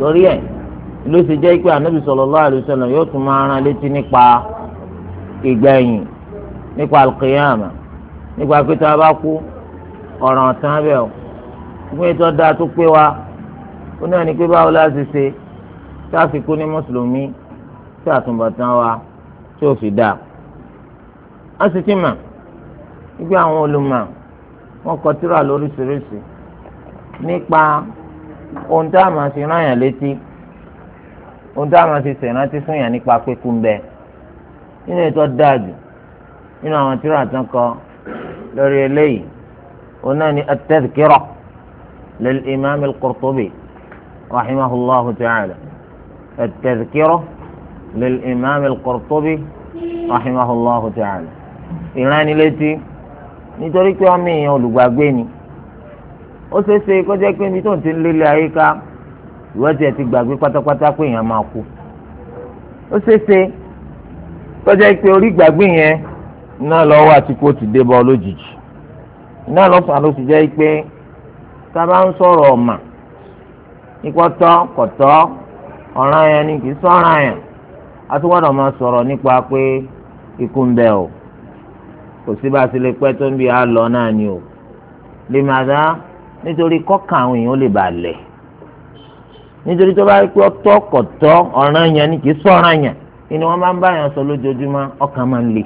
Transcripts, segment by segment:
torí ẹ̀ ló ṣe jẹ́ pé ànábì sallallahu alaihi wasallam yóò tún máa rán létí nípa ìgbẹ̀yìn, nípa al-qiyama, nípa pé tá a bá kú ọ̀ràn ọ̀tán bẹ́ẹ̀ o fún ètò ọ̀dà tó pé wa ó náà ní pé báwo la ṣe ṣe tá a fi kú ní mùsùlùmí tí àtúbọ̀tán wa tí ò fi dáa. a sì ti mà wípé àwọn olùmọ̀ wọn kọ tírà lóríṣiríṣi nípa ohun tá a máa fi rán yàn létí, ohun tá a máa fi ṣèrántí fún yàn nípa pé kú ń bẹ. nínú ètò dáàjù nínú àwọn tírà tán kọ lórí eléyìí òun náà ni at-tadhkira lil-imam al-Qurtubi rahimahullahu ta'ala. at-tadhkira lil-imam al-Qurtubi rahimahullahu ta'ala. ìránnilétí nítorí pé ọmọ èèyàn olùgbàgbé ni ó ṣeéṣe kó jẹ́ pé ibi tó ń ti lélẹ̀ ayé ká ìwọ tiẹ̀ ti gbàgbé pátápátá pé èèyàn máa kú. ó ṣeéṣe kó jẹ́ pé orí gbàgbé yẹn náà lọ́wọ́ àti kó ti dé bọ́ lójijì. náà lọ́fà ló ti jẹ́ pé tá a bá ń sọ̀rọ̀ ọ̀mà nípa tọ́ kọ̀tọ́ ọ̀ràn yẹn ni kì í sọ̀ràn yẹn a tún gbọ́dọ̀ máa sọ̀rọ̀ nípa pé ikú ń bẹ o kò sí bá a ti lè pẹ́ tó ń bí a lọ náà ni o lè máa dá nítorí kọ́kàn àwọn èèyàn ó lè bà lẹ̀ nítorí tó bá rí pé ọtọ́ kọ̀tọ́ ọ̀ràn yẹn ni kì í sọ̀ràn yẹn ni wọ́n máa ń bá yẹn sọ lójoojúmọ́ ọkàn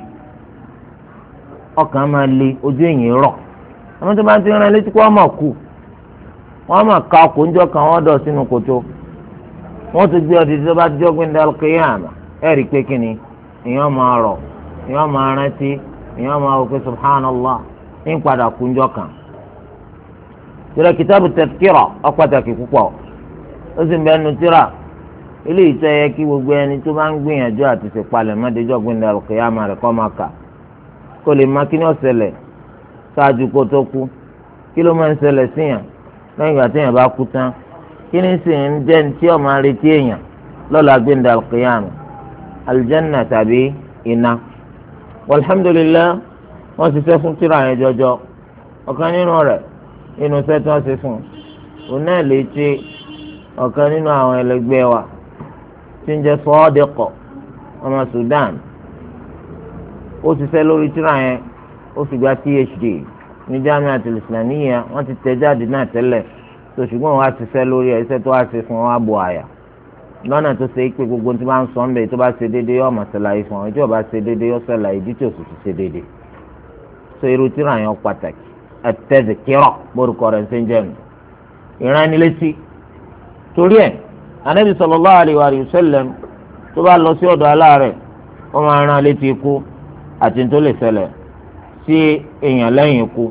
máa ń le ojú èèyàn rọ̀ àwọn tó bá ti rán létí pé wọ́n máa kú wọ́n máa ka ọkọ̀ oúnjẹ kan wọ́n dọ̀ sínú kòtò wọ́n tún gbé ọdún tó bá jọ́ gbé al-qiyāmah ẹ̀ rí pé kí ni èèyàn máa rọ̀ èèyàn máa rántí èèyàn máa wò pé subhanallah ń padà kú oúnjẹ kan. tírà kitabu tadhkira ọ̀pàtàkì púpọ̀ ó sì ń bẹ nu tírà ilé ìtọ́ yẹ kí gbogbo ẹni tó bá ń gbìyànjú àti ṣèpalẹ̀ mọ́déjọ́ gbé al-qiyāmah rẹ̀ kọ́ máa kà kó lè má kí ni ó ṣẹlẹ̀ ṣáájú kó tó kú kí ló máa ń ṣẹlẹ̀ síyàn lẹ́yìn ìgbà téèyàn bá kú tán kí ni sì ń jẹ́ tí ó máa retí èèyàn lọ́la gbẹ̀ndà al-qiyāmah aljanna tàbí iná. alhamdulillah wọ́n ti ṣe fún tírà yẹn jọjọ ọ̀kan nínú rẹ̀ nínú iṣẹ́ tí wọ́n ṣe fún un náà lè ṣe ọ̀kan nínú àwọn ẹlẹgbẹ́ wa tí ń jẹ́ Sadiq ọmọ Sudan ó ṣiṣẹ́ lórí tírà yẹn ó sì gba PhD ní Jami'atul Islamiyya wọ́n ti tẹ̀ jáde náà tẹ́lẹ̀ tó ṣùgbọ́n wọ́n á ṣiṣẹ́ lórí ẹ̀ iṣẹ́ tó wá ṣe fún wọn á bọ̀ àyà lọ́nà tó ṣe pé gbogbo tí wọ́n ń sọ ń bẹ̀ tó bá ṣe déédéé yóò máa ṣàlàyé fún wọn tí ò bá ṣe déédéé yóò ṣàlàyé ìdí tí ò sì ti ṣe déédéé so irú tírà yẹn pàtàkì at-tadhkira bórúkọ rẹ̀ ṣe ń jẹ́ nu ìránnilétí torí ẹ̀ Ànábì sallallahu alaihi wa sallam tó bá lọ sí ọ̀dọ̀ aláàrẹ̀ ó máa rán létí ikú àti tó lè ṣẹlẹ̀ sí èèyàn lẹ́yìn ikú.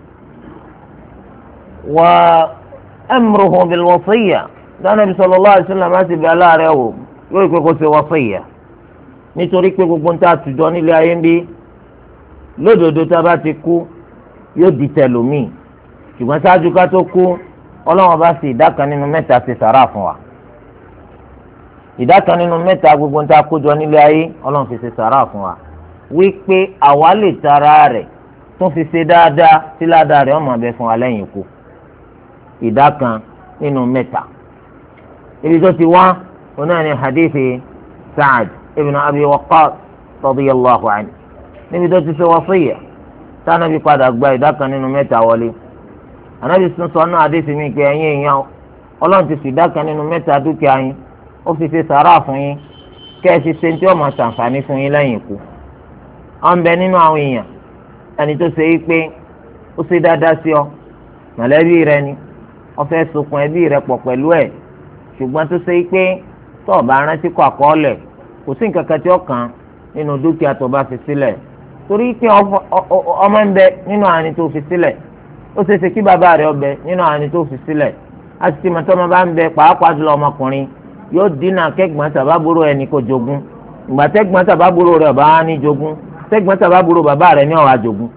wa amruhu bil wasiyya Ànábì sallallahu alaihi wasallam láti bẹ aláàrẹ̀ wò yóò pé kó ṣe wasiyya nítorí pé gbogbo ń tà àtijọ́ nílé ayé ń bí lódodo tá a bá ti kú yóò di tẹlómi ṣùgbọ́n ṣáájú ká tó kú Ọlọ́run bá fi ìdá kan nínú mẹ́ta ṣe sàrà fún wa ìdá kan nínú mẹ́ta gbogbo ń tà kójọ nílé ayé Ọlọ́run fi ṣe sàrà fún wa wípé àwa lè tara rẹ̀ tún fi ṣe dáadáa tí ládàá rẹ̀ ọmọ abẹ fún wa lẹ́yìn ikú ìdá kan nínú mẹ́ta. ibi tó ti wá onáà ní hadithi Sa'ad ibn Abi Waqqas radiyallahu anhu níbi tó ti ṣe wasiyya tánàbí padà gba ìdá kan nínú mẹ́ta wọlé. ànábì sọ náà hadithi mi pé ẹ̀yin èèyàn Ọlọ́run ti fi ìdá kan nínú mẹ́ta dúkìá yín ó fi ṣe sàrà fún yín kẹ́ ẹ ti ṣe tí ó máa ṣàǹfààní fún yín lẹ́yìn ikú. ọ̀n bẹ nínú àwọn èèyàn ẹni tó ṣe é pé ó ṣe dáadáa sí ọ mọ̀lẹ́bí rẹ ni ó fẹ́ sokùn ẹbí rẹ pọ̀ pẹ̀lú ẹ̀ ṣùgbọ́n tó ṣe é pé tó o bá rántí kọ àkọọ́lẹ̀ kò sí nǹkan kan tí ó kàn nínú dúkìá tó bá fi sílẹ̀ torí pé ọmọ ń bẹ nínú àní tó fi sílẹ̀ ó ṣe é ṣe kí bàbá rẹ ọbẹ nínú àní tó fi sílẹ̀ a sì ti mọ̀ tó ọmọ bá ń bẹ pàápàá jùlọ ọmọkùnrin yóò dínà kẹ́gbọ́n tàbábúrò ẹni kò jogún ìgbà tẹ́gbọ́n tàbábúrò rẹ̀ ọba á ní jogún tẹ́gbọ́n tàbábúrò bàbá rẹ̀ ní ó wá jogún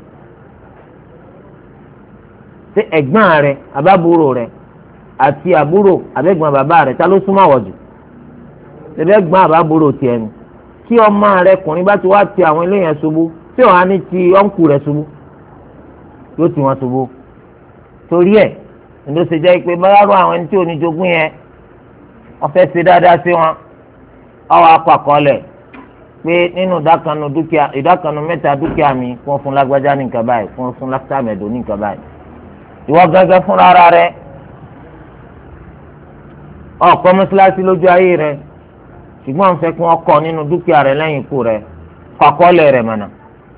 ṣé ẹ̀gbọ́n rẹ̀ àbábúrò rẹ̀ àti àbúrò àbẹ́gbọ́n bàbá rẹ̀ ta ló súnmọ́ àwọ̀ jù ṣẹbẹ́ gbọ́n àbábúrò tiẹ̀ ni tí ọmọ rẹ̀ kùnrin bá ti wá ti àwọn eléyàn ṣubú tí ọ̀hán ní ti ọ̀nkù rẹ̀ ṣubú yóò ti wọn ṣubú torí ẹ̀ ló ṣe jẹ́ pé báyàrú àwọn ẹni tí ò ní jogún yẹn ọ̀fẹ́ ṣe dáadáa sí wọn ọwọ́ akọ̀kọ́lẹ̀ pé nínú ìdákanu mẹ́ta dúkìá mi fún fún lágbájá ní nǹkan báyìí fún lágbájá ní nǹkan báyìí ìwọ gángan fúnra ara rẹ ọkọ mọ́sálásí lójú ayé rẹ ṣùgbọ́n àwọn fẹ́ kí wọ́n kọ́ nínú dúkìá rẹ lẹ́yìn ikú rẹ kọ́kọ́lẹ̀ rẹ mọ̀nà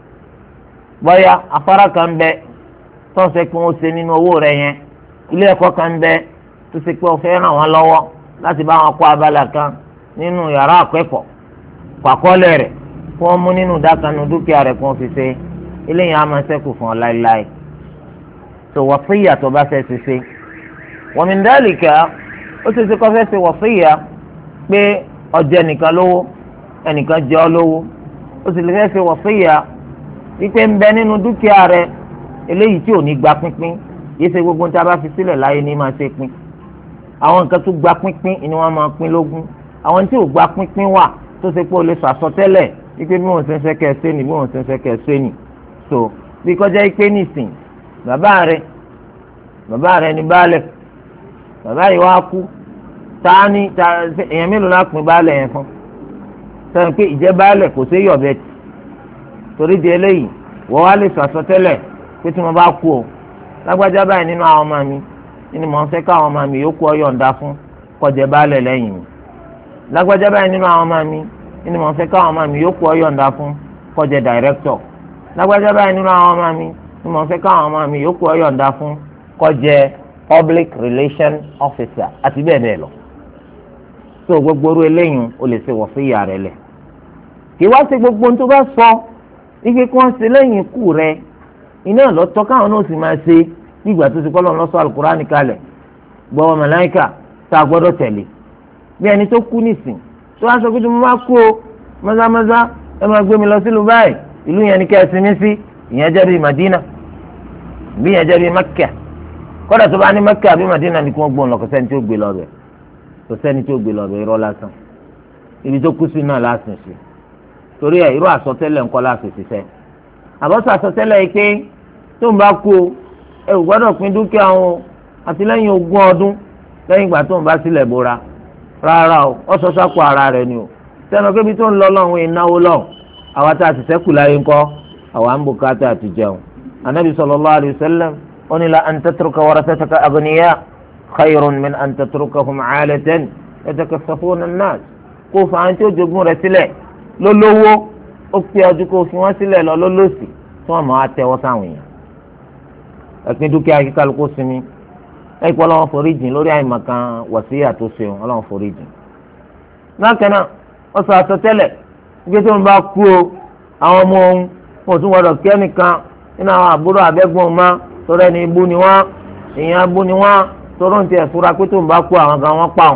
bóyá afárá kan bẹ tó ń fẹ́ kí wọ́n ṣe nínú owó rẹ yẹn ilé ẹ̀kọ́ kan bẹ tó ṣe pé ó fẹ́ ràn wọ́n lọ́wọ́ láti bá wọn kọ́ abala kan nínú yàrá akẹ́kọ̀ọ́ kọ́kọ́lẹ̀ rẹ kí wọ́n mú nínú dákanu dúkìá rẹ kí wọ́n fi ṣe eléyìí á máa ṣẹ́kù fún ọ láéláé tó wàsíyà tó bá fẹ́ ti ṣe wa min dhalika ó ti ṣe kọ́ fẹ́ ṣe wàsíyà pé ọjọ́ ẹnìkan lówó ẹnìkan jẹ́ ọ lówó ó sì lè fẹ́ ṣe wàsíyà wípé ń bẹ nínú dúkìá rẹ eléyìí tí ò ní gba pínpín yìí ṣe gbogbo níta bá fi sílẹ̀ láyé ní máa ṣe pín àwọn nǹkan tó gba pínpín ni wọ́n máa pín lógún àwọn tí ò gba pínpín wà tó ṣe pé o lè sọ àsọtẹ́lẹ̀ wípé bí wọ́n ṣe ń fẹ́ kẹ́ ẹ ṣe nì bí wọ́n ṣe ń fẹ́ kẹ́ ẹ ṣe nì so bí kọjá wípé nìsín bàbá rẹ ní baálẹ̀ bàbá yìí wá kú èèyàn mélòó la pín baálẹ̀ yẹn fún sọ pé ìjẹ́ baálẹ̀ kò sí yọ̀bẹ tì torí di eléyìí wọ́n wá lè sọ àsọtẹ́lẹ̀ pé tí mo bá kú o lágbájá báyìí nínú àwọn ọmọ mi nínú mọ̀ ń fẹ́ káwọn ọmọ mi yòókù ọ yọ̀ǹda fún kó jẹ baálẹ̀ lẹ́yìn mi lágbájá báyìí nínú àwọn ọmọ mi nínú mọ̀ ń fẹ́ káwọn ọmọ mi yòókù ọ yọ̀ǹda fún kó jẹ dàrẹ́kítọ̀ lágbájá báyìí nínú àwọn ọmọ mi nínú mọ̀ ń fẹ́ káwọn ọmọ mi yòókù ọ yọ̀ǹda fún kó jẹ public relation officer àti bẹ́ẹ̀ bẹ́ẹ̀ lọ so gbogbo orú eléyìí o lè ṣe wọ̀síyà rẹ lẹ̀ kí wá sí gbogbo ohun tó bá sọ ike kí wọ́n ṣe lẹ́yìn ikú rẹ iná lọ́tọ́ káwọn náà sì máa ṣe nígbà tó ti kọ́ lọ́nà lọ́sọ alukurani kalẹ̀ gbọ́wọ́ màláíkà tá a gbọ́dọ̀ tẹ̀lé bí ẹni tó kú nìsín tó wá sọ pé mo máa kú o mọ́sámọ́sá ẹ máa gbé mi lọ sílùú báyìí ìlú yẹn ni kẹ́ ẹ sinmi sí ìyẹn jẹ́ bíi Madina bí ìyẹn jẹ́ bíi Mẹ́kà kọ́dà tó bá ní Mẹ́kà àbí Madina ni kí wọ́n gbọ́n lọ kò sẹ́ni tí ó gbé lọ bẹ̀ kò sẹ́ni tí ó gbé lọ bẹ̀ irọ́ lásán ibi tó kú sí náà lásán sí torí ẹ̀ irú àsọtẹ́lẹ̀ ńkọ́ láti ṣiṣẹ́ àbọ̀sọ àsọtẹ́lẹ̀ yìí pé tó ń bá kú o ẹ ò gbọ́dọ̀ pín dúkìá wọn àti lẹ́yìn 20 ọdún lẹ́yìn ìgbà tó ń bá sílẹ̀ bóra rárá o ọ sọ sápò ara rẹ ni o sẹ́nu kébi tó ń lọ lọ́hùn ìnáwó lọ́hùn àwa tá a ti sẹ́kù láyé ńkọ́ àwa ń bùkátà àti jẹun anabi sallallahu alayhi wa sallam ó ní la an tatruka warasataka aghniya khayrun min an tatrukahum 'alatan yatakaffafuna an-nas kó fàáyín tí ó jogún rẹ̀ sílẹ̀ lólówó ó pé ọdún kó fi wọ́n sílẹ̀ lọ lólòsì tí wọ́n máa tẹ́wọ́ sáwọn èèyàn ẹ̀pin dúkìá kíkálukú sinmi ẹ̀pọ̀ ọlọ́wọ́n foríjìn lórí àìmọ̀kan wàsíyà tó ṣeun ọlọ́wọ́n foríjìn. bákan náà wọ́n sọ àsọtẹ́lẹ̀ ibi tó ń bá kú o àwọn ọmọ òun wọn ò tún gbọdọ̀ kí ẹnìkan nínú àwọn àbúrò abẹ́gbọ̀n ma torí ẹni ibú ni wọ́n èèyàn abú ni wọ́n torí ohun tí ẹ̀ fura pé tó ń bá kú àwọn kan wọ́n pa wọn.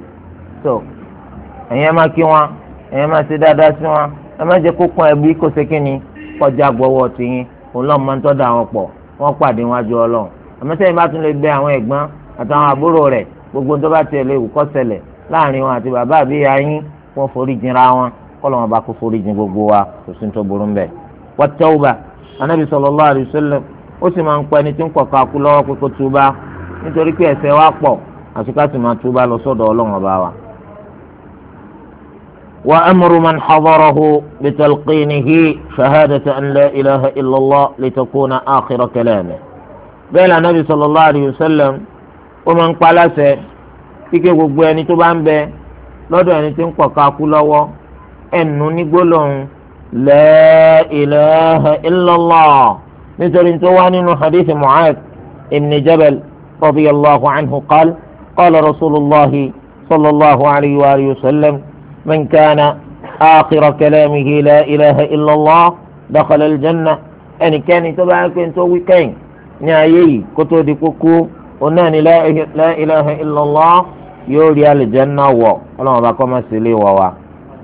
so ẹ̀yin ẹ máa kí wọn ẹ̀yin ẹ máa ṣe dáadáa sí wọn ẹ má jẹ́ kó pọn ẹbí kó ṣe kí ni kọjá gbọ́wọ́ tiyín òun lọ́ọ́ máa ń tọ́ da àwọn pọ̀ wọ́n pàdé wájú ọlọ́run àmọ́sẹ́yìn bá tún lè bẹ àwọn ẹ̀gbọ́n àtàwọn àbúrò rẹ̀ gbogbo tó bá tiẹ̀ lè wù kó ṣẹlẹ̀ láàrin wọn àti bàbá àbí ayín wọ́n forí jinra wọn kọ́ lọ́wọ́n bá kó forí jin gbogbo wa kò sí tó burú mbẹ́. wat-tawba anábì sallallahu alaihi wasallam ó sì máa ń pẹ́ ní tí ń kọ̀ ká kú lọ́wọ́ pé kó túbá nítorí pé ẹ̀ṣẹ̀ wa pọ̀ àtúkà sì máa túbá lọ sọ́dọ̀ ọlọ́run ọba wa. وأمر من حضره بتلقينه شهادة أن لا إله إلا الله لتكون آخر كلامه بين النبي صلى الله عليه وسلم ومن قال ike gbogbo ẹni tó bá ń bẹ lọ́dọ̀ ẹni tí ń pọ̀ káku lọ́wọ́ ẹnu ní gbólóhùn la ilaha illallah nítorí tó wá nínú hadith Mu'adh ibn Jabal radiyallahu anhu qala qala rasulillah sallallahu alayhi wa sallam من كان آخر كلامه لا إله إلا الله دخل الجنة ẹni kẹ́ni tó bá pé tó wí kẹ́yìn ní ayé yìí kó tó di kúkú ọ̀nà ni la ilaha illallah yóò rí alìjẹ́nà wọ̀ ọlọ́run bá kọ́ máa sì lè wọ̀ wá.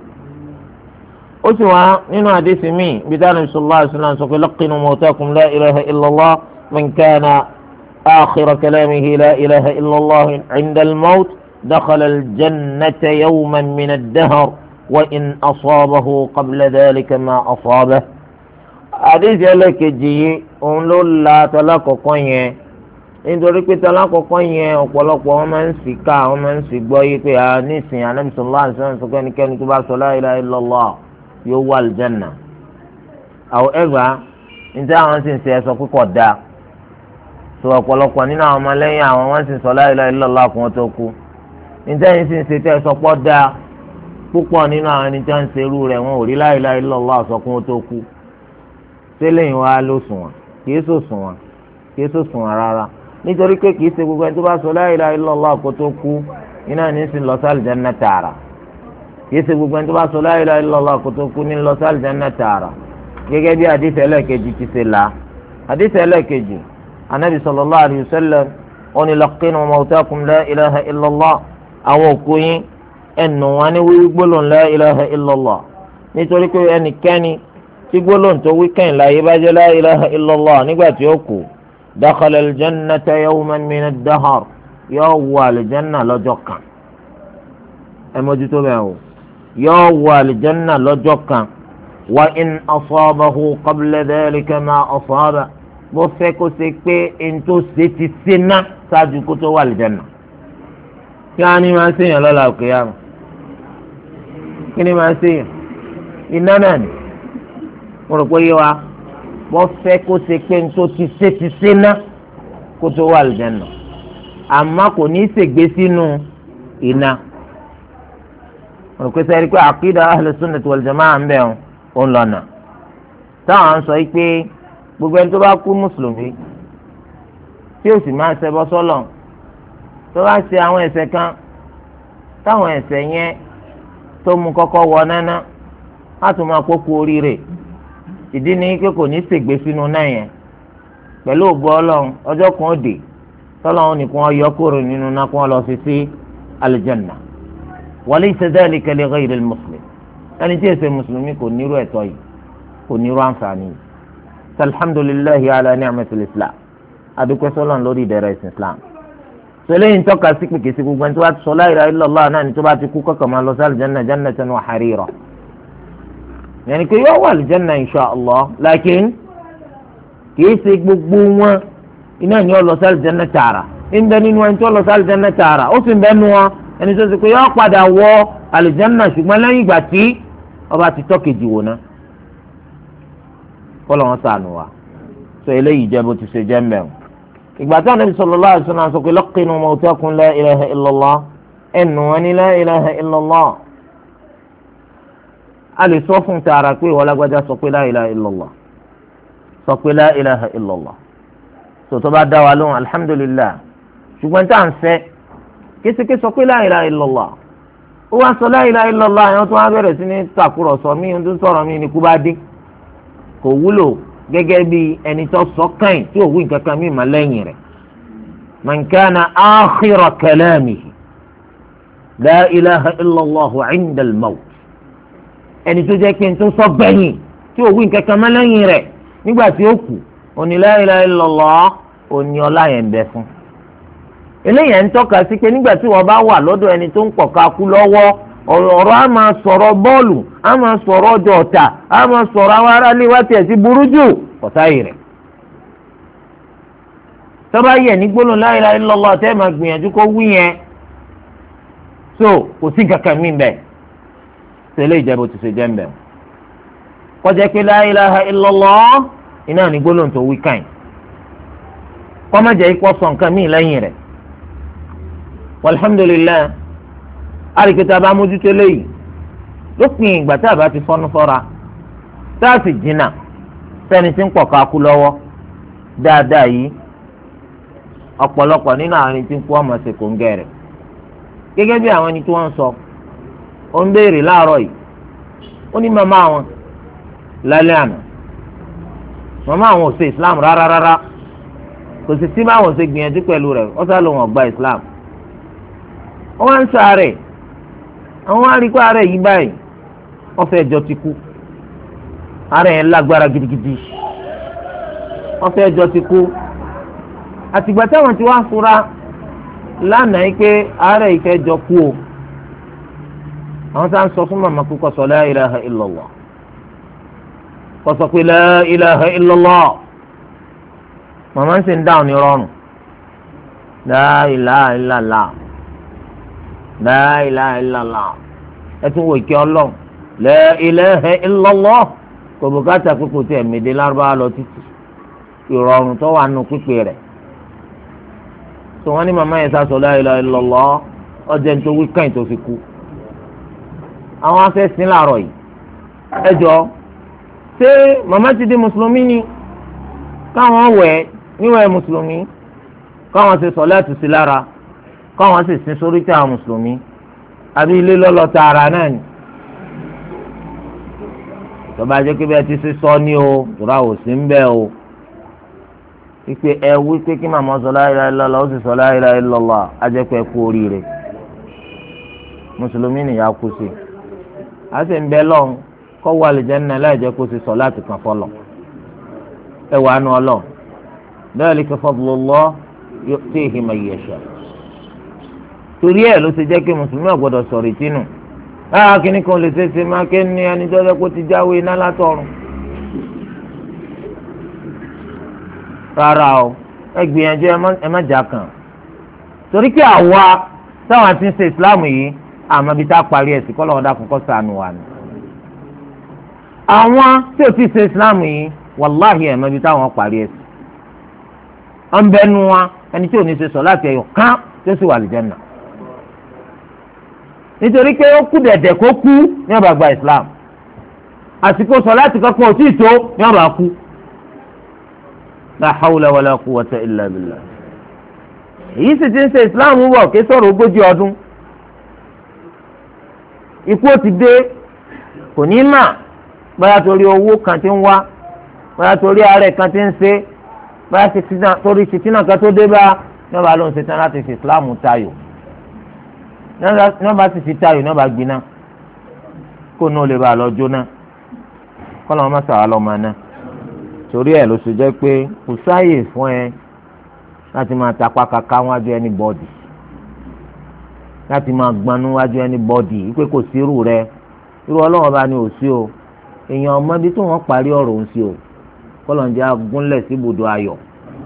ó sì wá nínú àdéhùn mi bí dáná sallallahu alaihi wasallam sọ pé laqinu mawtakum la ilaha illallah man kana آخر كلامه لا إله إلا الله عند الموت دخل الجنة يوما من الدهر وإن أصابه قبل ذلك ما أصابه. حديث لك جي أن لا تلقى قنية nítorí pé tọ́lá kọ̀ọ̀kan yẹn ọ̀pọ̀lọpọ̀ wọn máa ń sì ká wọn máa ń sì gbọ́ yí pé nísìnyí Ànábì sallallahu alaihi wasallam sọ pé ẹnikẹ́ni tó bá sọ la ilaha illallah yóò wà àlùjánnà. however níta àwọn sì ń ṣe ẹsọ púpọ̀ dáa tó ọ̀pọ̀lọpọ̀ nínú àwọn ọmọlẹ́yìn àwọn wọ́n sì sọ la ilaha illallah kún tó kú níta yìí sì ń ṣe tẹ́ ẹsọ pọ̀ dáa púpọ̀ nínú àwọn ẹni tó ń ṣerú rẹ̀ wọn ò rí la ilaha illallah sọ kún tó kú tẹ́lẹ̀ yìí wá ló sùn wọn kìí sòsùn wọn rárá nítorí pé kìí ṣe gbogbo ẹni tó bá sọ la ilaha illallah kó tó kú iná ní sí lọ sí àlùjánnà tààrà kìí ṣe gbogbo ẹni tó bá sọ la ilaha illallah kó tó kú ní lọ sí àlùjánnà tààrà gẹ́gẹ́ bí hadith ẹlẹ́ẹ̀kejì ti ṣe là hadith ẹlẹ́ẹ̀kejì anabi sallallahu alayhi wa sallam ó ní laqinu mawtakum la ilaha illallah àwọn òkú yín ẹnu wọn ní wí gbólóhùn la ilaha illallah nítorí pé ẹnikẹ́ni tí gbólóhùn tó wí kẹ́yìn láyé bá jẹ́ la ilaha illallah nígbà tí ó kú dakhala aljannata yawman min ad-dahr yóò wọ àlìjánná lọ́jọ́ kan ẹ mójútó bẹ́ẹ̀ o yóò wọ àlìjánná lọ́jọ́ kan wa in asabahu qabla dhalika ma asaba bó fẹ́ kó ṣe pé ntó ṣe ti ṣe ná ṣáájú kó tó wọ àlìjánná kí á ní máa ń ṣèyàn lọ́la òkè yàrá kí ni máa ń ṣèyàn iná náà ni mo rò pé yé wa wọ́n fẹ́ kó ṣe pé ntó ti ṣe ná kó tó wà àlùjánnà àmọ́ kò ní í ṣègbè sínú iná mo rò pé sẹ́rí pé àkídà ahlus sunnah wal jamā'ah ń bẹ̀ ń lọ́nà táwọn sọ pé gbogbo ẹni tó bá kú mùsùlùmí tí ó sì máa ṣẹbọ sọ́lọ̀ tó bá ṣe àwọn ẹ̀ṣẹ̀ kan táwọn ẹ̀ṣẹ̀ yẹn tó mú kọ́kọ́ wọ náná á tún máa kókó oríire ìdí ni pé kò ní ṣègbè sínú náà yẹn pẹ̀lú ògbó ọlọ́run ọjọ́ kan ó dé tọ́lọ́run nìkan ọyọ kúrò nínú náà kó wọn lọ sí aljanna wa laysa dhalika li ghayri al-muslim ẹni tí èsè mùsùlùmí kò nírú ẹ̀tọ́ yìí kò nírú àǹfààní yìí alhamdulillahi ala ni'matil islam adúpẹ́ sọ́lọ́run lórí ìdẹ̀rẹ̀ ìsìn islam sọlẹ́yìn tọ́ka sí pé kìí ṣe gbogbo ẹni tó bá ti sọ la ilaha illallah náà ni tó bá ti kú kọ́kọ́ máa lọ sí aljanna jannatan wa harira yẹnni pé yóò wà aljanna insha allah lakin kìí ṣe gbogbo wọn iná ni ó lọ sí aljanna tààrà ń bẹ nínú ẹni tó lọ sí aljanna tààrà ó sì ń bẹ nu wọn ẹni tó ṣe pé yóò padà wọ aljanna ṣùgbọ́n lẹ́yìn ìgbà tí ọba ti tọ́ kejì wò ná kọ́ lọ́wọ́ sànù wa sọ eléyìí jẹ́ bó ti ṣe jẹ́ mbẹ́ ìgbà tí Ànábì sallallahu alaihi wasallam sọ pé laqinu mawtakum la ilaha illallah ẹnu wọn ni la ilaha illallah a lè sọ fún tààrà pé ìwọ lágbájá sọ pé la ilaha illallah sọ pé la ilaha illallah tó bá dá wa lóhùn alhamdulillah ṣùgbọ́n tá à ń fẹ́ kéṣeké sọ pé la ilaha illallah ó wá sọ la ilaha illallah àwọn tó wá bẹ̀rẹ̀ sí ní tàkùrọ̀sọ mí tó sọ̀rọ̀ mí ní kú bá dé kò wúlò gẹ́gẹ́ bí ẹni tó sọ káyìn tí òwú nǹkan kan mí mà lẹ́yìn rẹ̀ man kana akhira kalamihi la ilaha illallahu inda al-mawt ẹni tó jẹ́ pé tó sọ gbẹ̀yìn tí òwú nǹkan kan mọ́ lẹ́yìn rẹ̀ nígbà tí ó kù òní la ilaha illallah òní ọlá yẹn ń bẹ fún. eléyìí ń tọ́ka sí pé nígbà tí wọ́n bá wà lọ́dọ̀ ẹni tó ń pọ̀ ká kú lọ́wọ́ ọ̀rọ̀ á máa sọ̀rọ̀ bọ́ọ̀lù á máa sọ̀rọ̀ ọjọ́ ọ̀tà á máa sọ̀rọ̀ àwọn aráàlú wa tiẹ̀ sí burú jù kọ̀sáyì rẹ̀. tọ́ba yẹ ní gbólóhùn la ilaha illallah tẹ́ máa gbìyànjú kó wí yẹn so kò sí kankan mí bẹ́ẹ̀ tẹ́lẹ̀ ìjẹ́bù ti ṣe jẹ́ mbẹ́ kọjá pé la ilaha illallah iná ní gbólóhùn tó wí káyìn kọ́mọ́jẹ́ ikọ́ sọ nǹkan mí lẹ́yìn rẹ̀ walhamdulillah àríkètà bá mójútó léyìí lópin ìgbà tá a bá ti fọ́nú fọ́ra tá a sì jìnnà sẹ́ni tí ń pọ̀ ká kú lọ́wọ́ dáadáa yìí ọ̀pọ̀lọpọ̀ nínú àwọn ẹni tí ń kú ọmọ ṣe kò ń gẹ̀rẹ̀ gẹ́gẹ́ bí àwọn ẹni tí wọ́n ń sọ ó ń béèrè láàárọ̀ yìí ó ní màmá àwọn lálẹ́ àná màmá àwọn ò ṣe Islam rárá kò sì sí báwọn ṣe gbìyànjú pẹ̀lú rẹ̀ ó sá lóun ọ̀gbà Islam ó wá ń sáré àwọn àríkọ́ ààrẹ yìí báyìí wọ́n fẹ́ jọ ti kú ààrẹ yẹn lágbára gidigidi wọ́n fẹ́ jọ ti kú àtìgbà táwọn ti wá fura lánàá yìí pé ààrẹ yìí fẹ́ jọ kú o àwọn sáà ń sọ fún màmá kú kó sọ la ilaha illallah kó sọ pé la ilaha illallah màmá ń sì ń dáhùn ní rọrùn la ilaha illallah la ilaha illallah ẹ tún wò kí ọlọ́run la ilaha illallah kò bùkátà pípò tí ẹ̀mí dé lárúbáwá lọ títí ìrọ̀rùn tó wà nù pípé rẹ̀ tó wọ́n ní màmá yẹn sá sọ la ilaha illallah ọjọ́ ní tó wí káyìn tó fi kú àwọn afẹ́sìn làárọ̀ yìí ẹ jọ ṣé màmá ti di mùsùlùmí ni káwọn wẹ̀ níwẹ̀ mùsùlùmí káwọn ṣe sọ̀láàtì sí lára káwọn sì sin sórí tí àwọn mùsùlùmí àbí ilé lọ́lọ́ tààrà náà ni tọ́ba jẹ́ pé bẹ́ẹ̀ ti ṣe sọ ní o tura ò sí ń bẹ́ o wípé ẹ wí pé kí màmá sọ la ilaha illallah ó sì sọ la ilaha illallah ajẹ́pẹ́ kú oríire mùsùlùmí nìyà kú sí a sì ń bẹ lọ́n kọ́ wà àlùjánnà láì jẹ́ kó ṣe sọ̀láàtì kan fọlọ̀ ẹ wà á nu ọlọ́ dhalika fadlullah yu'tihi man yasha torí ẹ̀ ló ṣe jẹ́ kí mùsùlùmí ò gbọ́dọ̀ sọ̀rọ̀ ìtinú kíní kan lè ṣe ṣe máa ké ní ẹni tó yẹ kó ti jáwé iná látọ̀run rárá o ẹ gbìyànjú ẹ má jà kàn torí pé àwa táwọn àti ń ṣe ìsìláàmù yìí àmọ́ ibi tá a parí ẹ̀ sí kọ́ lọ́wọ́ dákun kọ́ ṣàánú wa ni àwọn tí ò ti ṣe ìsìláàmù yìí wàláhì ẹ̀ mọ́ ibi táwọn parí ẹ̀ sí ọ̀nbẹ́nu wa ẹni tí ò ní ṣe sọ láti ẹ̀yọ̀ kán tó sì wà àlùjánnà nítorí pé ó kú dẹ̀dẹ̀ kó kú ní ó bá gba islam àsìkò sọ láti kankan ò tí ì tó ní ó bá kú la hawla wala quwwata illa billah èyí sì ti ń ṣe islam wọ̀ kí sọ̀rọ̀ ogójì ọdún ikú ó ti dé kò ní mà bóyá torí owó kan ti ń wá bóyá torí àárẹ̀ kan ti ń ṣe bóyá torí fìtínà kan tó dé bá ní ó bá lóun ṣe tán láti fi islam tayò ní wọ́n bá sì fi tayò ní wọ́n bá gbiná kó ní o lè ba àlọ́ jóná kọ́ lọ́wọ́ má sàrà lọ́ọ́ máa ná torí ẹ̀ ló ṣe jẹ́ pé kò sáàyè fún ẹ láti máa tapá kaka wájú ẹni bọ́dì láti máa gbanú wájú ẹni bọ́dì wípé kò sí irú rẹ irú ọlọ́wọ́ bá ní òsí o èèyàn ọmọdé tó wọ́n parí ọ̀rọ̀ òun sí o kọ́ lọ́n jẹ́ agúnlẹ̀ sí ibùdó ayọ̀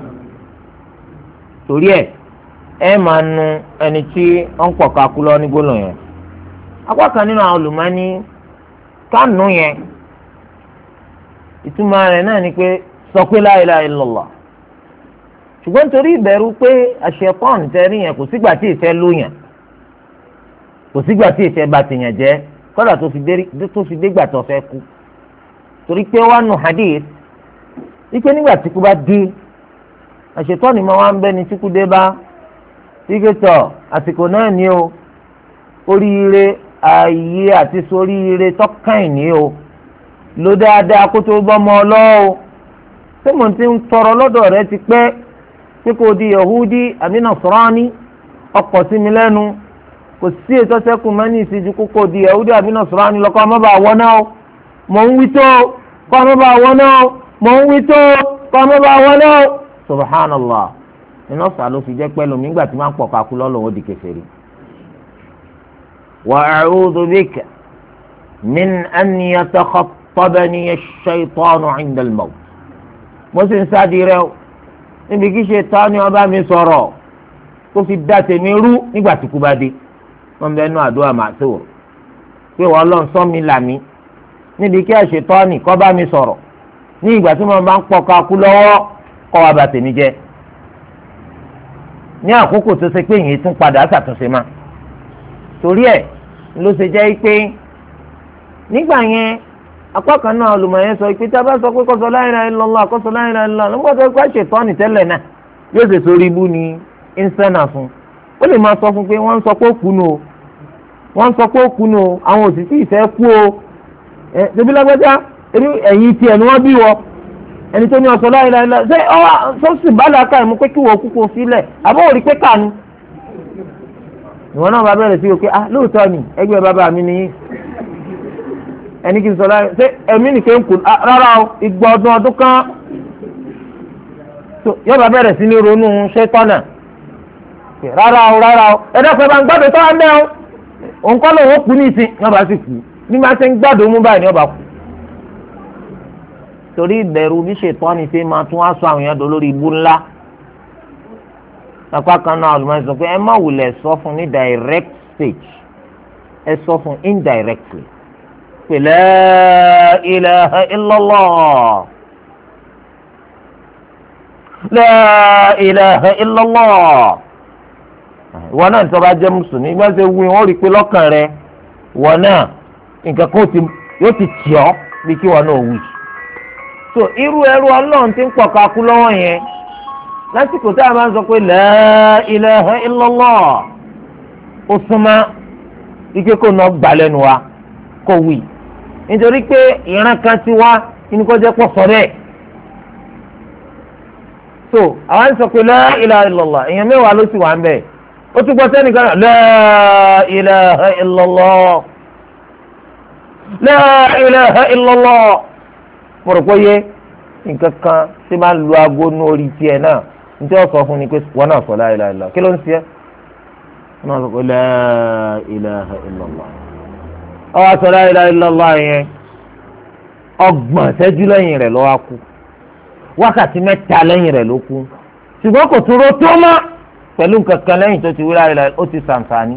torí ẹ̀ ẹ máa nu ẹni tí ó ń pọ̀ kakú lọ ní gbólóhùn yẹn apá kan nínú àwọn olùmọ́ni kánú yẹn ìtumọ̀ rẹ̀ náà ni pé sọ pé la ilaha illallah ṣùgbọ́n nítorí ìbẹ̀rù pé àṣepọ́n tẹ́rí yẹn kò sígbà tí ìfẹ́ lóyàn kò sígbà tí ìfẹ́ bá tèèyàn jẹ́ kọ́dà tó fi dégbà tó fẹ́ kú torí pé wọ́n nu hadith wípé nígbà tí kú bá dé àṣetọ́ ni mo wá ń bẹ́ni tí kú dé bá tíkẹ́tọ̀ àsìkò náà ni o oríire ayé àti soríire tọ́kàn ní o ló dáadáa kó tó bọ́mọ ọlọ́wọ́ tí mo ti ń tọrọ lọ́dọ̀ rẹ ti pẹ́ tí kò di yahudi àbí nasrani ọkọ̀ sí mi lẹ́nu kò sí ètò sẹ́kù mẹ́ni ìsìjú kókò di yahudi àbí nasrani lọ́kọ́ ọmọ bá wọ́n náà mò ń wí tó kọ́ ọmọ bá wọ́n náà mò ń wí tó kọ́ ọmọ bá wọ́n náà subhanallah iná sà ló fi jẹ́ pẹ́ lómi nígbà tí wọ́n á pọ̀ kakú lọ́lọ́wọ́ di kèfèrí. wa a'udhu bika min an yatakhattabani ash-shaytanu 'inda al-mawt. mo sì ń sáàdì rẹ o níbi kí ṣètánì ó bá mi sọ̀rọ̀ kó fi dá tèmi rú nígbà tí kú bá dé. wọ́n bẹ nú àdúrà màtó pé wọ́n lọ́n sọ́ mi là mí níbi kí ṣètánì kó bá mi sọ̀rọ̀ ní ìgbà tí mo bá ń pọ̀ kakú lọ́wọ́ kó wá bà tèmi jẹ́ ní àkókò tó ṣe pé yìí tún padà ṣàtúnṣe má torí ẹ̀ ló ṣe jẹ́ pé nígbà yẹn apá kan náà olùmọ̀ yẹn sọ pé tí a bá sọ pé kọ́sọ̀ la ilaha illallah kọ́sọ̀ la ilaha illallah nígbà tó kọ́ ṣètọ́nì tẹ́lẹ̀ náà yóò ṣe sórí ibú ni ìnsẹ́nà fún ó lè máa sọ fún pé wọ́n ń sọ pé ó kú nù o wọ́n ń sọ pé ó kú nù o àwọn òṣìṣẹ́ ìfẹ́ kú o ṣebí lágbájá ẹ̀yìn tiẹ̀ ni wọ́n bí wọ ẹni tó ní ọ̀sọ̀ la ilaha illallah ṣé ọwọ́ sọ́sì bá làákà ìmú pé kí wọ́n kú kó sílẹ̀ àbọ̀ òrí pé kà ní. ìwọ náà bá bẹ̀rẹ̀ sí o pé lóòótọ́ ni ẹgbẹ́ bàbá mi nìyí ẹni kí n sọ láyé ṣé ẹ̀mí nìkan kù rárá o ìgbà ọdún kan yọba bẹ̀rẹ̀ sí ní ronú ṣẹ́tọ́nà rárá o ẹ̀dá pẹ̀ bá ń gbádùn tó wà ń bẹ́ o òǹkọ́ lòun ó kú ní ìsìn yọba sì kú nígbà tí ń gbádùn mú báyìí yọba kú. torí ìbẹ̀rù bí ṣètọ́ni ṣe máa tún wá sọ àwọn èèyàn dolórí ibú ńlá apá kan náà olùmọ̀ sọ pé ẹ má wulẹ̀ sọ fún ní direct stage ẹ sọ fún indirectly pé la ilaha illallah la ilaha illallah ìwọ náà tó bá jẹ́ mùsùlùmí wọ́n ṣe wí wọ́n rí i pé lọ́kàn rẹ ìwọ náà nǹkan kan yóò ti tì ọ́ bí kí ìwọ náà wí. so irú ẹrú ọlọ́run ti ń pọ̀ kakú lọ́wọ́ yẹn lásìkò tá a máa ń sọ pé la ilaha illallah ó súnmọ́ ike kò náà gbà lẹ́nu wa kò wí nítorí pé ìran kan ti wá inú kó jẹ́ pọ̀ sọ bẹ́ẹ̀. so àwọn sọ pé la ilaha illallah èèyàn mẹ́wàá ló sì wà ń bẹ̀ ó tún gbọ́ sẹ́nìkan náà la ilaha illallah la ilaha illallah mo rò pé yé nǹkan kan tí máa ń lu aago ní orí tiẹ̀ náà nítorí wọ́n sọ fún ni pé wọ́n náà sọ la ilaha illallah kí ló ń ṣe é wọ́n náà sọ pé la ilaha illallah ọwọ́ sọ la ilaha illallah yẹn ọgbọ̀n ṣẹ́jú lẹ́yìn rẹ̀ ló wá kú wákàtí mẹ́ta lẹ́yìn rẹ̀ ló kú ṣùgbọ́n kò tún ro tó mọ́ pẹ̀lú nǹkan kan lẹ́yìn tó ti wí la ilaha ó ti ṣàǹfààní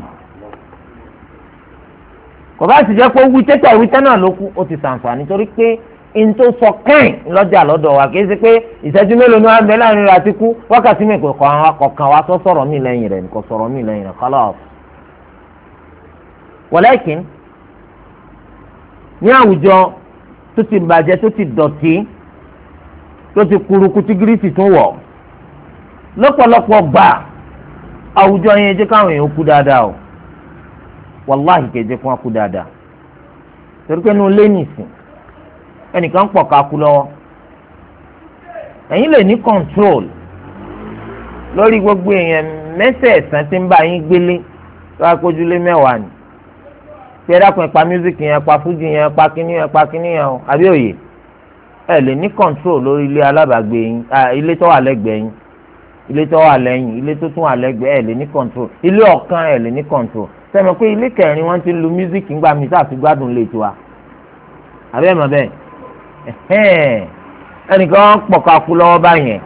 kò bá sì jẹ́ pé wí tẹ́tà náà ló kú ó ti ṣàǹfààní torí pé n tó sọ kẹ́hìn lọ́jà lọ́dọ̀ wa kì í ṣe pé ìṣẹ́jú mélòó ni wọ́n á bẹ láàrin rẹ̀ àti kú wákàtí mi kọ̀ọ̀kan wa sọ̀rọ̀ mi lẹ́yìn rẹ̀ kò sọ̀rọ̀ mi lẹ́yìn rẹ̀ khalas. walakin ní àwùjọ tó ti bàjẹ́ tó ti dọ̀tí tó ti kuruku tí gírísì tún wọ̀ lọ́pọ̀lọpọ̀ gbà àwùjọ yẹn jẹ́ káwọn èèyàn kú dáadáa o wàláhì kejì fún wa kú dáadáa torí pé inú lé nìsín ẹnìkan pọ̀ ká kú lọ́wọ́ ẹ̀yin lè ní control lórí gbogbo èèyàn mẹ́sẹ̀ẹ̀sán tí ń bá yín gbélé tó wá kójúlé mẹ́wàá ni pé dákun ẹ̀pa mísíkì yẹn ẹ̀pa fújì yẹn ẹ̀pa kíní yẹn ẹ̀pa kíní yẹn o àbí òye ẹ lè ní control lórí ilé alábàágbé yín ilé tó wà lẹ́gbẹ̀ẹ́ yín ilé tó wà lẹ́yìn ilé tó tún wà lẹ́gbẹ̀ẹ́ ẹ lè ní control ilé ọ̀kan ẹ lè ní control sẹ́mi pé ilé kẹrin wọ́n ti lu mísíkì ńgbà mi sáà fi gbádùn lè tiwa àbí ẹ̀ mọ̀ bẹ́ẹ̀ ẹnìkan pọ̀ ká kú lọ́wọ́ báyẹn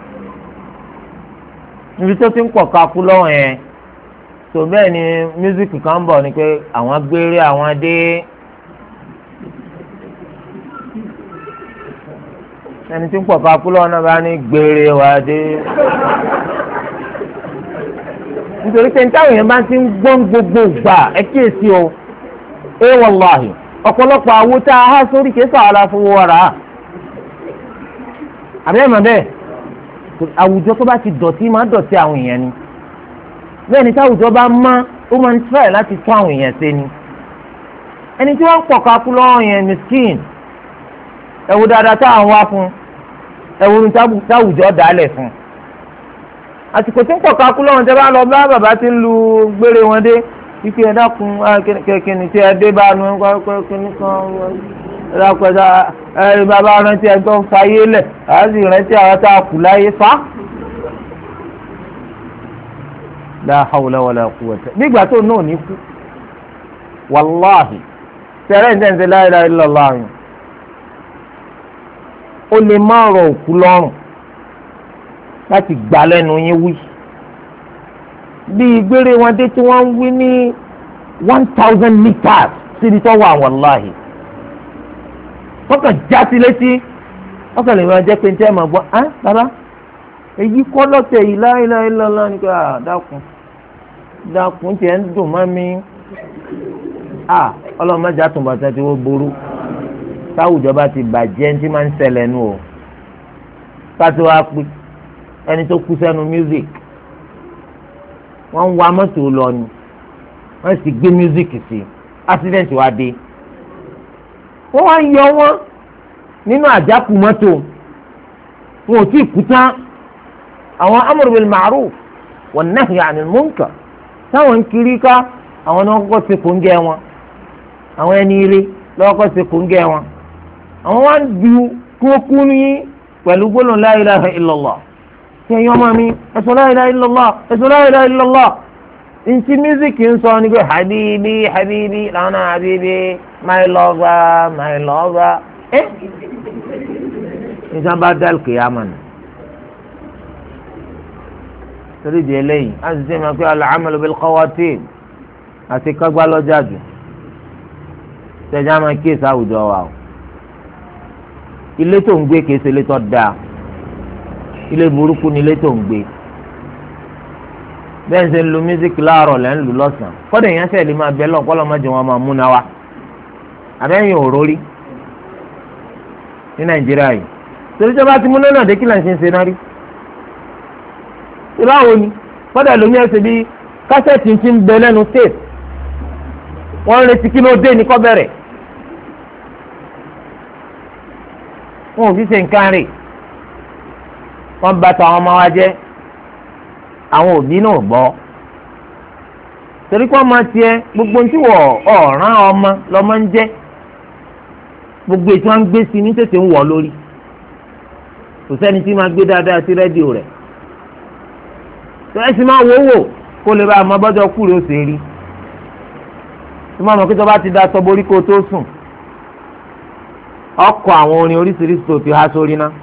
níbi tó ti ń pọ̀ ká kú lọ́wọ́ yẹn tó bẹ́ẹ̀ ni mísíkì kan bọ̀ ni pé àwọn gbére àwọn dé ẹni tí ń pọ̀ ká kú lọ́wọ́ náà bá ní gbére wá dé nítorí pé táwọn èèyàn bá ti ń gbọ́n gbogbo gbà ẹ kíyèsí o wàláhì ọ̀pọ̀lọpọ̀ àwo tá a há sórí kéésà aláfowó ọ̀rà àbẹ́ẹ̀mọ̀ bẹ́ẹ̀ àwùjọ tó bá ti dọ̀tí máa dọ̀tí àwọn èèyàn ni bẹ́ẹ̀ ni táwùjọ bá mọ́ ó máa ń try láti tún àwọn èèyàn ṣe ni ẹni tí wọ́n ń pọ̀ kakú lọ́wọ́ yẹn miskin ẹ̀wù dáadáa táwọn wá fún ẹ̀wù ní táwùjọ dálẹ̀ fún àsìkò tí ń pọ̀ kakú lọ́wọ́ tẹ́ bá lọ bá bàbá tí ń lu gbére wọn dé ike ẹ dákun kẹkẹni tí ẹ dé bá nu kíní kan ẹ dákun ẹ bàbá rántí ẹ tó ń fayé lẹ àti rántí àwọn tá a kù láyé fa. la hawla wala quwwata nígbà tó náà ní kú wàláhì tẹ̀rẹ̀ ń tẹ̀sí la ilaha illallah yẹn ó lè má rọ òkú lọ́rùn láti gbà lẹ́nu yín wí bí ìgbére wọn dé tí wọ́n ń wí ní 1000 meters síbi tó wà wàláhì wọ́n kàn já sí létí wọ́n kàn lè máa jẹ́ pé ní tẹ́ ẹ máa gbọ́ bàbá èyí kọ́ lọ́tẹ̀ yìí la ilaha illallah ní ká dákun tiẹ̀ ń dùn mọ́ mi ọlọ́mọdé àtúbọ̀tán tí wọ́n ború táwùjọ bá ti bàjẹ́ tí máa ń ṣẹlẹ̀ nù o pàtó wa pé ẹni tó kú sẹ́nu music wọ́n ń wa mọ́tò lọ ni wọ́n sì gbé music sí accident wa dé wọ́n wá ń yọ wọ́n nínú àjákù mọ́tò wọn ò tí ì kú tán àwọn amru bil ma'ruf wan nahyi 'anil munkar táwọn ń kiri ká àwọn náà kọ́kọ́ ti kò ń gẹ́ wọn àwọn ẹni ire lọ́kọ́ ti kò ń gẹ́ wọn àwọn wá ń du kúkú ní pẹ̀lú gbólóhùn la ilaha illallah ẹ̀yin ọmọ mi ẹ̀sọ́ la ilaha illallah ẹ̀sọ́ la ilaha illallah ntí mísíkì ń sọ ní pé habibi habibi làwọn habibi my lover nígbà bá dàl kìyàmà nù torí di eléyìí á sì ṣe máa pé al-amalu bil-khawatim àti kágbá lọ́jà jù tẹ̀jà máa kíyèsí àwùjọ wa o ilé tó ń gbé kìí ṣe ilé tó dáa ilé burúkú ni ilé tó ń gbé bẹ́ẹ̀ ṣe ń lu mísíkì láàárọ̀ lẹ́ ń lu lọ́sàn-án kọ́dọ̀ èèyàn ṣẹ̀lẹ̀ máa bẹ lọ́n kọ́lọ́ mọ́jọ wọn máa múná wa àbẹ́yìn òrórí ní nàìjíríà yìí torí tí wọ́n bá ti múná náà dé kí là ń ṣe náà rí ìbáwo ni kọ́dọ̀ lómi ẹ̀sẹ̀ bíi kásẹ̀tì ti ń bẹ lẹ́nu tape wọ́n ń retí kí ló dé ní kọ́ bẹ̀rẹ̀ wọn ò fi ṣe nǹkan rè wọ́n bà tàwọn ọmọ wa jẹ́ àwọn òbí náà gbọ́ torí kọ́ máa tiẹ̀ gbogbo tí wọ́n ọ̀ràn ọmọ lọ́mọ ń jẹ́ gbogbo ètò wọn gbé sí ní tètè ń wọ̀ lórí kò sẹ́ni tí máa gbé dáadáa sí rédíò rẹ̀ tó ẹ sì máa wò wò kó lè bá àmọ́ bọ́jọ́ kúrò ó ṣe rí tó máa mọ̀ kí tó bá ti da sọ borí kó tó sùn ọkọ̀ àwọn orin oríṣiríṣi tó ti há sórí ná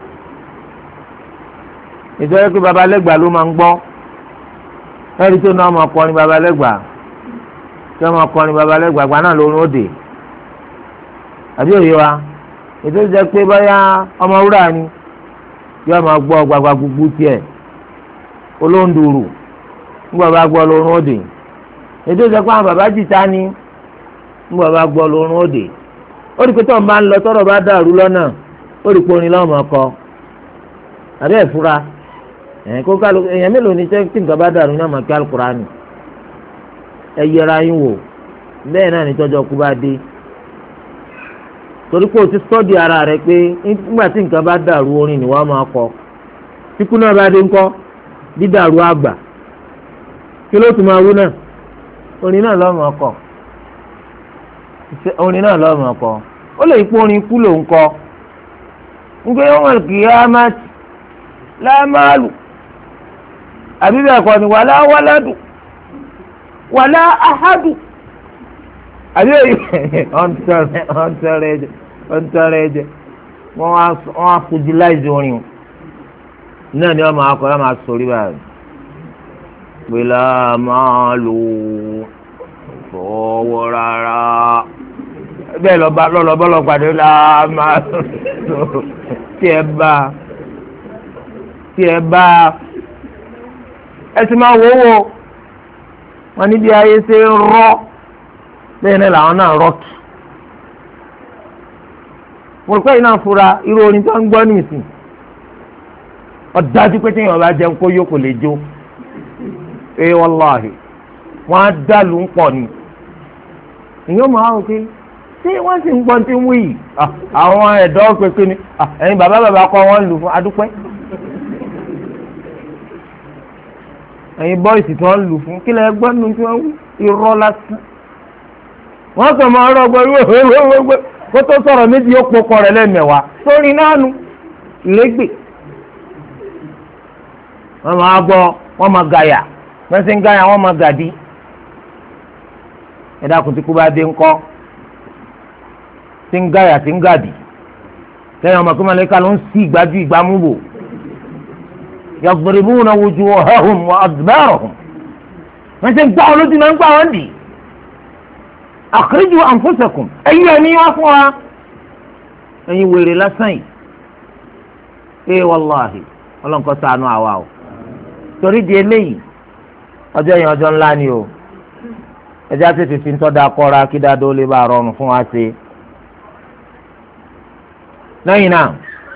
ìjọba pé babalẹ́gbà ló máa ń gbọ́ ẹ̀rí tó náà máa kọrin babalẹ́gbà tí wọ́n máa kọrin babalẹ́gbà gba náà lórun òde àbí òye wa ètò ìjẹ́ pé báyà ọmọ wúrà ni yóò máa gbọ́ gbagba gbogbo tiẹ̀ olóńdùrù nígbà bá gbọ́ lórun òde ètò ìjẹ́ pé àwọn bàbá jìta ni nígbà bá gbọ́ lórun òde ó rí pé tó ń bá ń lọ tọ́rọ̀ bá dàrú lọ́nà ó rí pé orin lọ́wọ́ máa kọ àbí ẹ̀fúra kó kálu èèyàn mélòó ni tí nǹkan bá dàrú náà máa kí alukurani ẹ yẹra yín wò bẹ́ẹ̀ náà ní tọ́jọ́ kú bá dé torí pé o ti sọ́ọ̀dì ara rẹ pé nígbà tí nǹkan bá dàrú orin ni wọ́n máa kọ tíkú náà bá dé ńkọ́ dídàrú àgbà kí ló tún máa wú náà orin náà lọ́ọ́ máa kọ orin náà lọ́ọ́ máa kọ ó lè pé orin kú ló ń kọ ń gbé yawmal qiyamati la malu àbí bẹ́ẹ̀ kọ́ ni wàlá wàládù wàlá ahadu àbí ọ̀ntẹ̀rẹ̀ ẹ̀jẹ̀ wọ́n á fojú láìsí orin náà ni wọ́n máa kọ́ ọ́ máa sọ̀rí báyìí pèlà máa lò fọwọ́ rárá bẹ́ẹ̀ lọ́lọ́bọ́lọ́ pàdé la máa lò tí ẹ bá ẹ sì máa wò ó wọn níbi ayé ṣe ń rọ bẹ́ẹ̀ náà làwọn náà rọ́ọ̀kì mo rò pé iná fura irú orin tó ń gbọ́ nìsín ọ̀dájú pé téèyàn bá jẹun kó yó kò lè jó wàláhì wọn á dàlú ń pọ̀ ni ìyẹn máa wò pé ṣé wọ́n sì ń gbọ́n tí ń wí yìí àwọn ẹ̀dọ́ pépé ni ẹ̀yin bàbá kọ́ wọ́n lù fún adúpẹ́. ẹ̀yin bọ́ìsì tí wọ́n lù fún kílẹ̀ ẹgbọ́n nù tí wọ́n irọ́ lásán wọ́n kàn máa rọ́ ọgbọ́n wíwẹ́wẹ́wẹ́ kó tó sọ̀rọ̀ méjì yóò pokọ rẹ̀ lẹ́mẹ̀wá sórí náà nu ìrégbè wọ́n máa gbọ́ wọ́n máa gàyà wọ́n sì ń gàyà wọ́n máa gàdí ẹ̀dá kùtì kú bá dé ńkọ́ tí ń gàyà tí ń gàdí lẹ́yìn ọmọ kọ́mọ lẹ́ka ló ń sí ìgbájú ìgbámúbò yadribuna wujuhahum wa adbarahum wọ́n ṣe ń gbá wọn lójú náà ń gbá wọn dì akhriju anfusakum ẹ̀yin ẹ̀mí wá fún wa ẹ̀yin wèrè lásán yìí wàláhì ọlọ́nkọ́ ṣàánú àwa o torí di eléyìí ọjọ́ yẹn ọjọ́ ńlá ni o ẹjẹ́ àtẹ̀tẹ̀ fi ń tọ́ da kọ́ra kí dáadọ́ lè bá rọrùn fún wa ṣe lẹ́yìn náà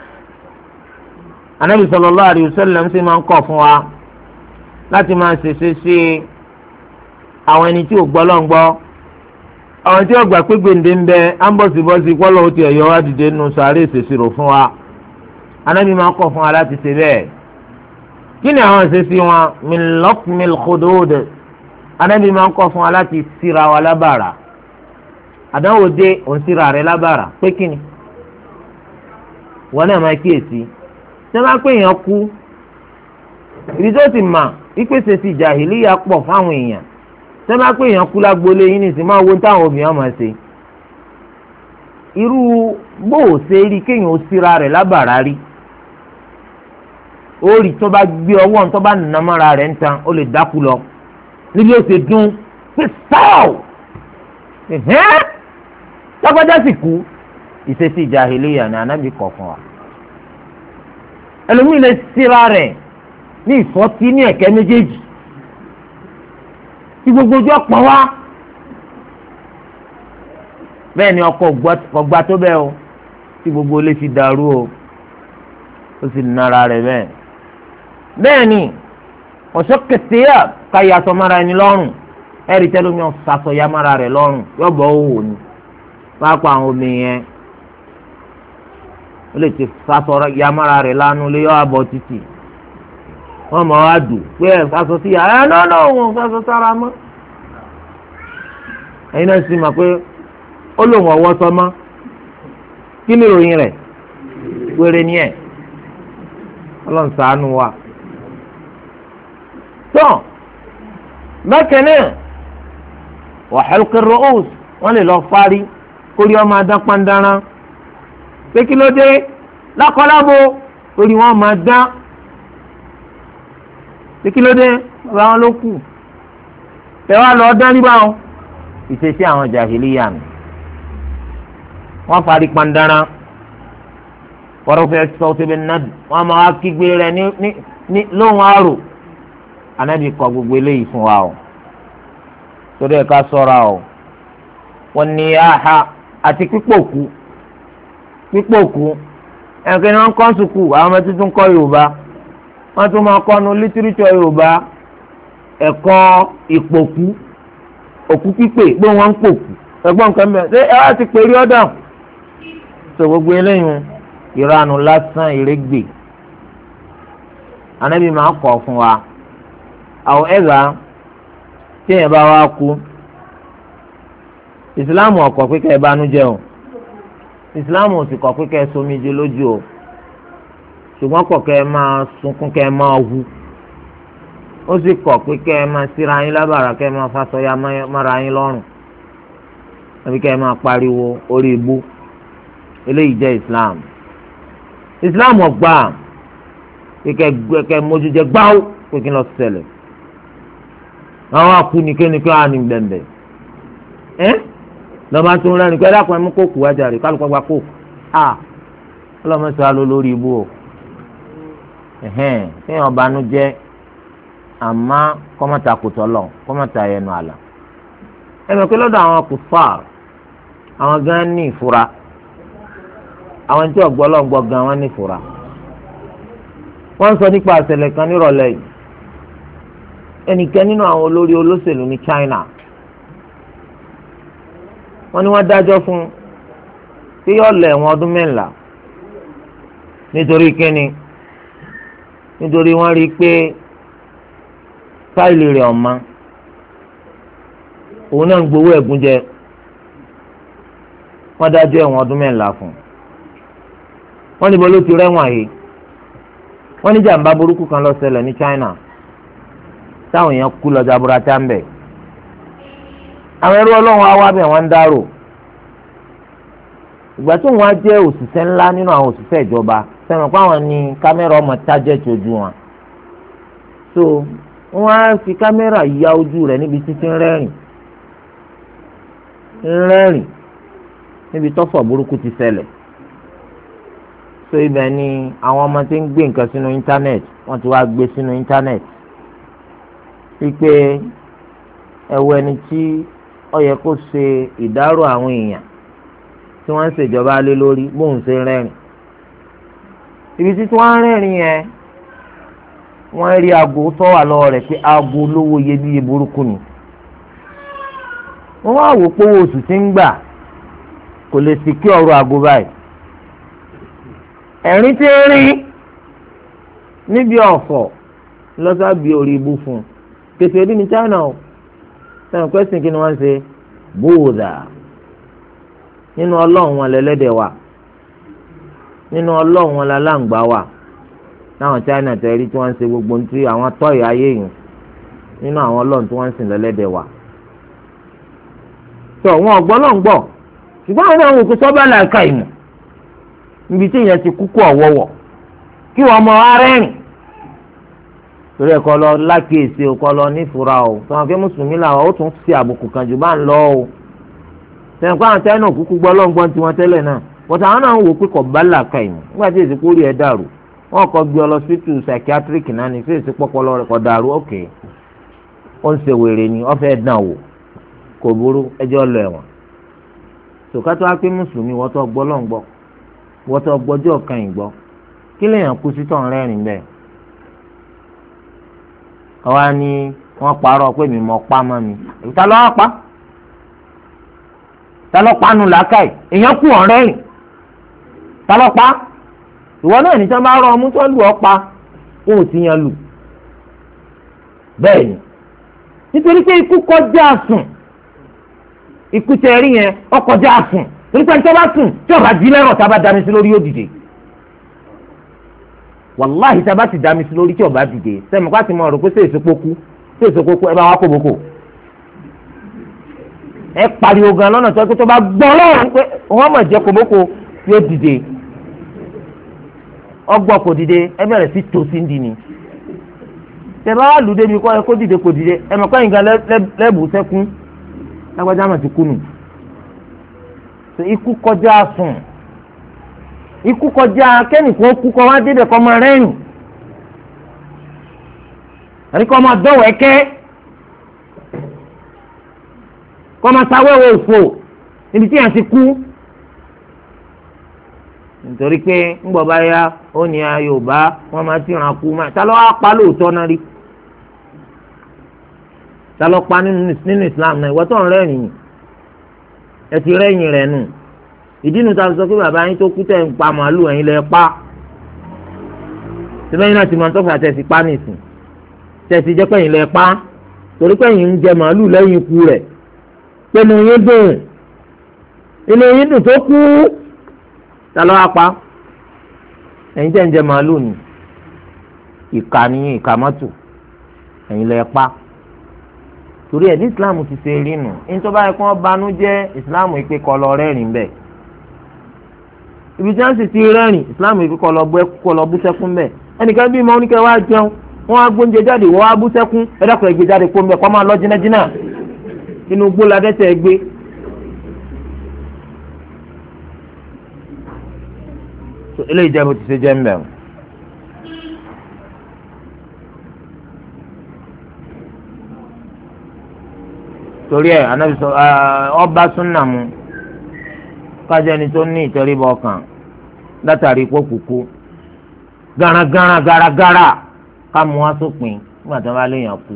anabi sallallahu alayhi wa sallam sì máa ń kọ̀ fún wa láti máa ṣèṣe sí àwọn ẹni tí ò gbọ́ lọ́n gbọ́ àwọn tí ó gbà pé gbèǹde ń bẹ ámbọ̀sibọ́sí pọ́lọ́ ó ti ẹ̀yọ́ wá dìde nù sàárè ìṣèṣirò fún wa anabi máa ń kọ̀ fún wa láti ṣe bẹ́ẹ̀ kí ni àwọn ìṣesí wọn min laqmil khudud anabi máa ń kọ̀ fún wa láti síra wa lábàrà àdánwò dé òun síra rẹ̀ lábàrà pé kí ni wọn náà máa kíyèsí sẹ́wọ́n pé èèyàn kú ibi tó ti mà ìpèsè ti jàhìlíyà pọ̀ fáwọn èèyàn sẹ́wọ́n pé èèyàn kú lágboolé yín nìsín máa wo táwọn obìnrin máa ṣe irú bóòsè rí kéèyàn ó síra rẹ̀ lábàrá rí ó rí tó bá gbé ọwọ́ tó bá nà mọ́ra rẹ̀ ń tan ó lè dákú lọ níbi ó ṣe dún pé sáò lágbájá sì kú ìṣesí jàhílíyà ní anábì kọ̀ fún wa. ẹlòmíì lè síra rẹ̀ ní ìfọ́tí ní ẹ̀kẹ́ méjèèjì tí gbogbo ojú ọ̀pọ̀ wá bẹ́ẹ̀ ni ọkọ ọgbà tó bẹ́ẹ̀ o tí gbogbo olè fi dàrú o ó sì nara rẹ̀ bẹ́ẹ̀. bẹ́ẹ̀ ni ọ̀ṣọ́ kẹsíyà ká yasọ mara ẹni lọ́rùn ẹ̀rí tẹ́lómi ọ̀sàsọ ya mara rẹ̀ lọ́rùn yọ̀bọ̀ òwò ni pápá àwọn obìnrin yẹn ó lè ti sasọ ya mara rẹ̀ lánú lé yọ abọ́ títì wọ́n mọ̀ wá dùn pé ẹ̀ sasọ sí ya ẹ̀ lọ́nà òun sasọ sára mọ́ ẹ̀yin náà sì mọ̀ pé ó lòun ọwọ́ sọmọ́ kí ni ìròyìn rẹ̀ wéré ni ẹ̀ ọlọ́run ṣàánú wa. tó bákan náà wa halq ar-ru'us wọ́n lè lọ fárí kórí ọmọ adán pandára pé kí ló dé lákọlábo kórí wọn máa dán pé kí ló dé bàbá wọn ló kù tẹwàá lọ dán níbà wọn ìṣesí àwọn jàhílíyà mi wọ́n fárí pandára wọ́rọ́fẹ́ sọ́ọ́tì bẹ́ẹ̀ náà wọ́n máa kígbe rẹ̀ ní lóhùn àrò anábì kọ gbogbo eléyìí fún wa o torí ẹ̀ ká ṣọ́ra o wọ́n ní àhà àti pípòkú ẹ̀kẹ́ ni wọ́n kọ́ sùkú àwọn ọmọ tuntun kọ́ Yorùbá wọ́n tún máa kọ́ nu lítírítọ̀ Yorùbá ẹ̀kọ́ ìpòkú òkú pípè pé wọ́n ń pòkú ẹ̀gbọ́n nǹkan mẹ́rin ṣé ẹ wá ti pè rí ọ̀dà tó gbogbo eléyìí ìranù lásán ìrégbè anábì máa kọ̀ fún wa àwọn ẹ̀gá tí èèyàn bá wá kú ìsìláàmù ọ̀kọ̀ pé kẹ́ ẹ bánújẹ́ o ìsìláàmù ò sì kọ̀ pé kẹ́ ẹ somijé lójú o ṣùgbọ́n kọ̀ kẹ́ ẹ máa sunkún kẹ́ ẹ máa hu ó sì kọ̀ pé kẹ́ ẹ máa síra yín lábàrá kẹ́ ẹ máa fasọyà mára yín lọ́rùn àbí kẹ́ ẹ máa pariwo orí ibú eléyìí jẹ́ islam islam ọgbà kẹ́ mójújẹ gbáwó pé kí n lọ ṣẹlẹ̀ àwọn akúnikẹ́nikẹ́ á ní gbẹ̀mbẹ̀ lọ́ba tó ń rẹ́ni pé ẹ̀dá kan ẹ̀ mú kóòkù wájà rè kálukọ́ gba kóòkù ọlọ́mọṣẹ́ wa ló lórí ibú o kéèyàn banú jẹ́ àmọ́ kọ́mọ́ta kòtọ́ lọ kọ́mọ́ta ẹnu àlà ẹ̀mọ̀ pé lọ́dọ̀ àwọn kùfàr àwọn gan ní ìfura àwọn tí ọ̀gbọ́lọ́gbọ́ gan wọ́n ní ìfura wọ́n ń sọ nípa àṣẹlẹ̀ kan nírọ̀lẹ́ yìí ẹnìkan nínú àwọn olórí olóṣèlú ní China wọ́n ní wọ́n dájọ́ fún pé yóò lọ ẹ̀wọ̀n ọdún 14 nítorí kíni nítorí wọ́n rí i pé fáìlì rẹ̀ ọ̀ma òun náà ń gbowó ẹ̀gúnjẹ wọ́n dájọ́ ẹ̀wọ̀n ọdún 14 fún wọ́n níbo ló ti rẹ́wọ̀n yìí wọ́n ní jàǹbá burúkú kan ló ṣẹlẹ̀ ní China táwọn èèyàn kú lọ jaburata ń bẹ̀ àwọn ẹrú ọlọ́run á wá bẹ̀ wọ́n ń dárò ìgbà tó wọn á jẹ́ òṣìṣẹ́ ńlá nínú àwọn òṣìṣẹ́ ìjọba sẹ́wọ̀n pé àwọn ní kámẹ́rà ọmọ tájẹ́tì ojú wọn so wọ́n á fi kámẹ́rà ya ojú rẹ̀ níbi títí ń rẹ́rìn níbi tọ́fọ̀ burúkú ti ṣẹlẹ̀ so ibẹ̀ ni àwọn ọmọ tí ń gbé nǹkan sínú íńtánẹ́ẹ̀tì wọ́n ti wá gbé sínú íńtánẹ́ẹ̀tì wípé ẹ̀wọ̀ ẹni tí ó yẹ kó ṣe ìdárò àwọn èèyàn tí wọ́n ń ṣèjọba lé lórí bóun ṣe rẹ́rìn ibi tí wọ́n ń rẹ́rìn yẹn wọ́n rí aago tó wà lọ́wọ́ rẹ̀ pé aago olówó iyebíye burúkú ni wọ́n wá wò pé owó oṣù tí ń gbà kò lè sì kí ọ̀rọ̀ aago báyìí ẹ̀rín tí ń rí níbi ọ̀fọ̀ lọ́sàbí orí ibú fún un kèsì orí ní China o sẹ́wọ̀n pẹ́sìn kí ni wọ́n ṣe bóòdà nínú ọlọ́run wọn lẹ́lẹ́dẹ̀ wà nínú ọlọ́run wọn lálàǹgbá wà láwọn China tẹ̀rí tí wọ́n ń ṣe gbogbo ní ti àwọn tọ́yì ayé yìí nínú àwọn ọlọ́run tí wọ́n ń sìn lẹ́lẹ́dẹ̀ wà. tó wọn ọ̀gbọ́n náà ń gbọ́ ṣùgbọ́n àwọn ọmọ òkú sọ́bà làákà ìmọ̀ níbi tí ìyẹn ti kúkú ọ̀wọ́wọ̀ kí wọ́n mọ arẹ́rìn torí ẹ̀kọ́ lọ lákèésí o kọ́ lọ nífura o sọ̀rọ̀ kí mùsùlùmí làwọn ó tún fi àbùkù kan jù bá ń lọ o sẹ́yìn kó àwọn China kúkú gbọ́ lọ́ngbọ́n tiwọn tẹ́lẹ̀ náà bọ́tà àwọn náà ń wò pé kò bá làákà ìmọ̀ nígbà tí èsì kórìí ẹ̀ dàrú wọ́n kọ́ gbé ọ lọ hospital psychiatric náà ní sí èsì pọ́pọ́lọ́ rẹ̀ kò dàrú òkè ó ń ṣe wèrè ni ó fẹ́ dàn wò kò burú ẹjọ́ lọ ẹ̀wọ̀n tòkátó wá pé mùsùlùmí wọ́n tó gbọ́ lọ́ngbọ́ wọ́n tó gbọ́jọ́ kan ìgbọ́ kí lèèyàn kú sí tán rẹ́rìn bẹ́ẹ̀ ọwọ́ ni wọ́n parọ́ pé mi mọ̀ pa mọ́ mi ta ló wá pa ta ló pa nù làákàyè èèyàn kú ọ̀rẹ́ rìn ta ló pa ìwọ náà ní sábà rọ ọmú tó lù ọ́ pa ó ti yan lù bẹ́ẹ̀ ni nítorí pé ikú kọjá sùn ikú tẹ rí yẹn ó kọjá sùn torí pé nítorí bá sùn tí ọba jí lẹ́rọ̀ tá a bá dání sí lórí yóò dìde wàláhì tá a bá ti dání sí lórí tí ọba dìde sẹ́mi ká ti mọ̀ ọ́ rò pé sí èso kókó ẹ bá wá kóbókò ẹ pariwo gan lọ́nà tó bá gbọ́ lọ́rùn pé wọ́n mọ̀ jẹ́ kóbókò yóò dìde ọgbọ́ kò dìde ẹ bẹ̀rẹ̀ sí tòsí ń di ni tẹ bá wà lù débi kọ́ ẹ kó dìde kò dìde ẹ mọ̀ pé nǹkan lẹ́bù sẹ́kún lágbájá mà ti kú nù ikú kọjá sùn ikú kọjá kẹ́nìkan kú kọ́ wá débẹ̀ kọ́ máa rẹ́rìn àríkọ́ máa dọ̀wọ́ ẹ̀kẹ́ kọ́ máa sáwẹ́wọ́ òfò níbi tí yàn ti kú nítorí pé ńgbọ̀ bá yá ó ní Yorùbá wọ́n máa ti ràn kú máa ta ló wá pa lóòótọ́ náà rí ta ló pa nínú Islam náà ìwọ tó ń rẹ́rìn ẹ ti rẹ́yìn rẹ̀ nù ìdí nu ta sọ pé bàbá yín tó kú tẹ̀ ń pa màálù ẹ̀yin lẹ pa síbẹ̀ yín náà ti máa ń tọ́fà tẹ̀ sí pa nìsín tẹ̀ sí jẹ́ pé ẹ̀yin lẹ pa torí pé ẹ̀yin ń jẹ màálù lẹ́yìn ikú rẹ̀ pé inú yín dùn tó kú ta ló wá pa ẹ̀yin tẹ̀ ń jẹ màálù ni ìkà nìyẹn ìkà mọ́tò ẹ̀yin lẹ pa torí ẹ̀ ní Islam ti ṣe rí nù nítorí báyìí kí wọ́n banú jẹ́ Islam ìpè kọlọ rẹ́rìn bẹ́ẹ̀ ibi tí wọ́n sì ti rẹ́rìn Islam ìpè kọlọ bú sẹ́kún bẹ́ẹ̀ ẹnìkan bí mọ́ oníkẹ́ wá jẹun wọ́n á gbóúnjẹ jáde wọ́n á bú sẹ́kún ẹ̀dàkùn ẹ̀gbẹ́ jáde kó mbẹ́ kọ́ máa lọ jìnnàjìnnà inú gbó la dẹ́tẹ̀ gbé. eléyìí jẹ́ bó ti ṣe jẹ́ mbẹ́ o. torí ẹ anabi sọ ọba súnà mu kájẹni tó ní ìtẹríba ọkàn látàrí ipò kúkú garagara ká mú wá sópin nígbà tí wọn bá léèyàn kú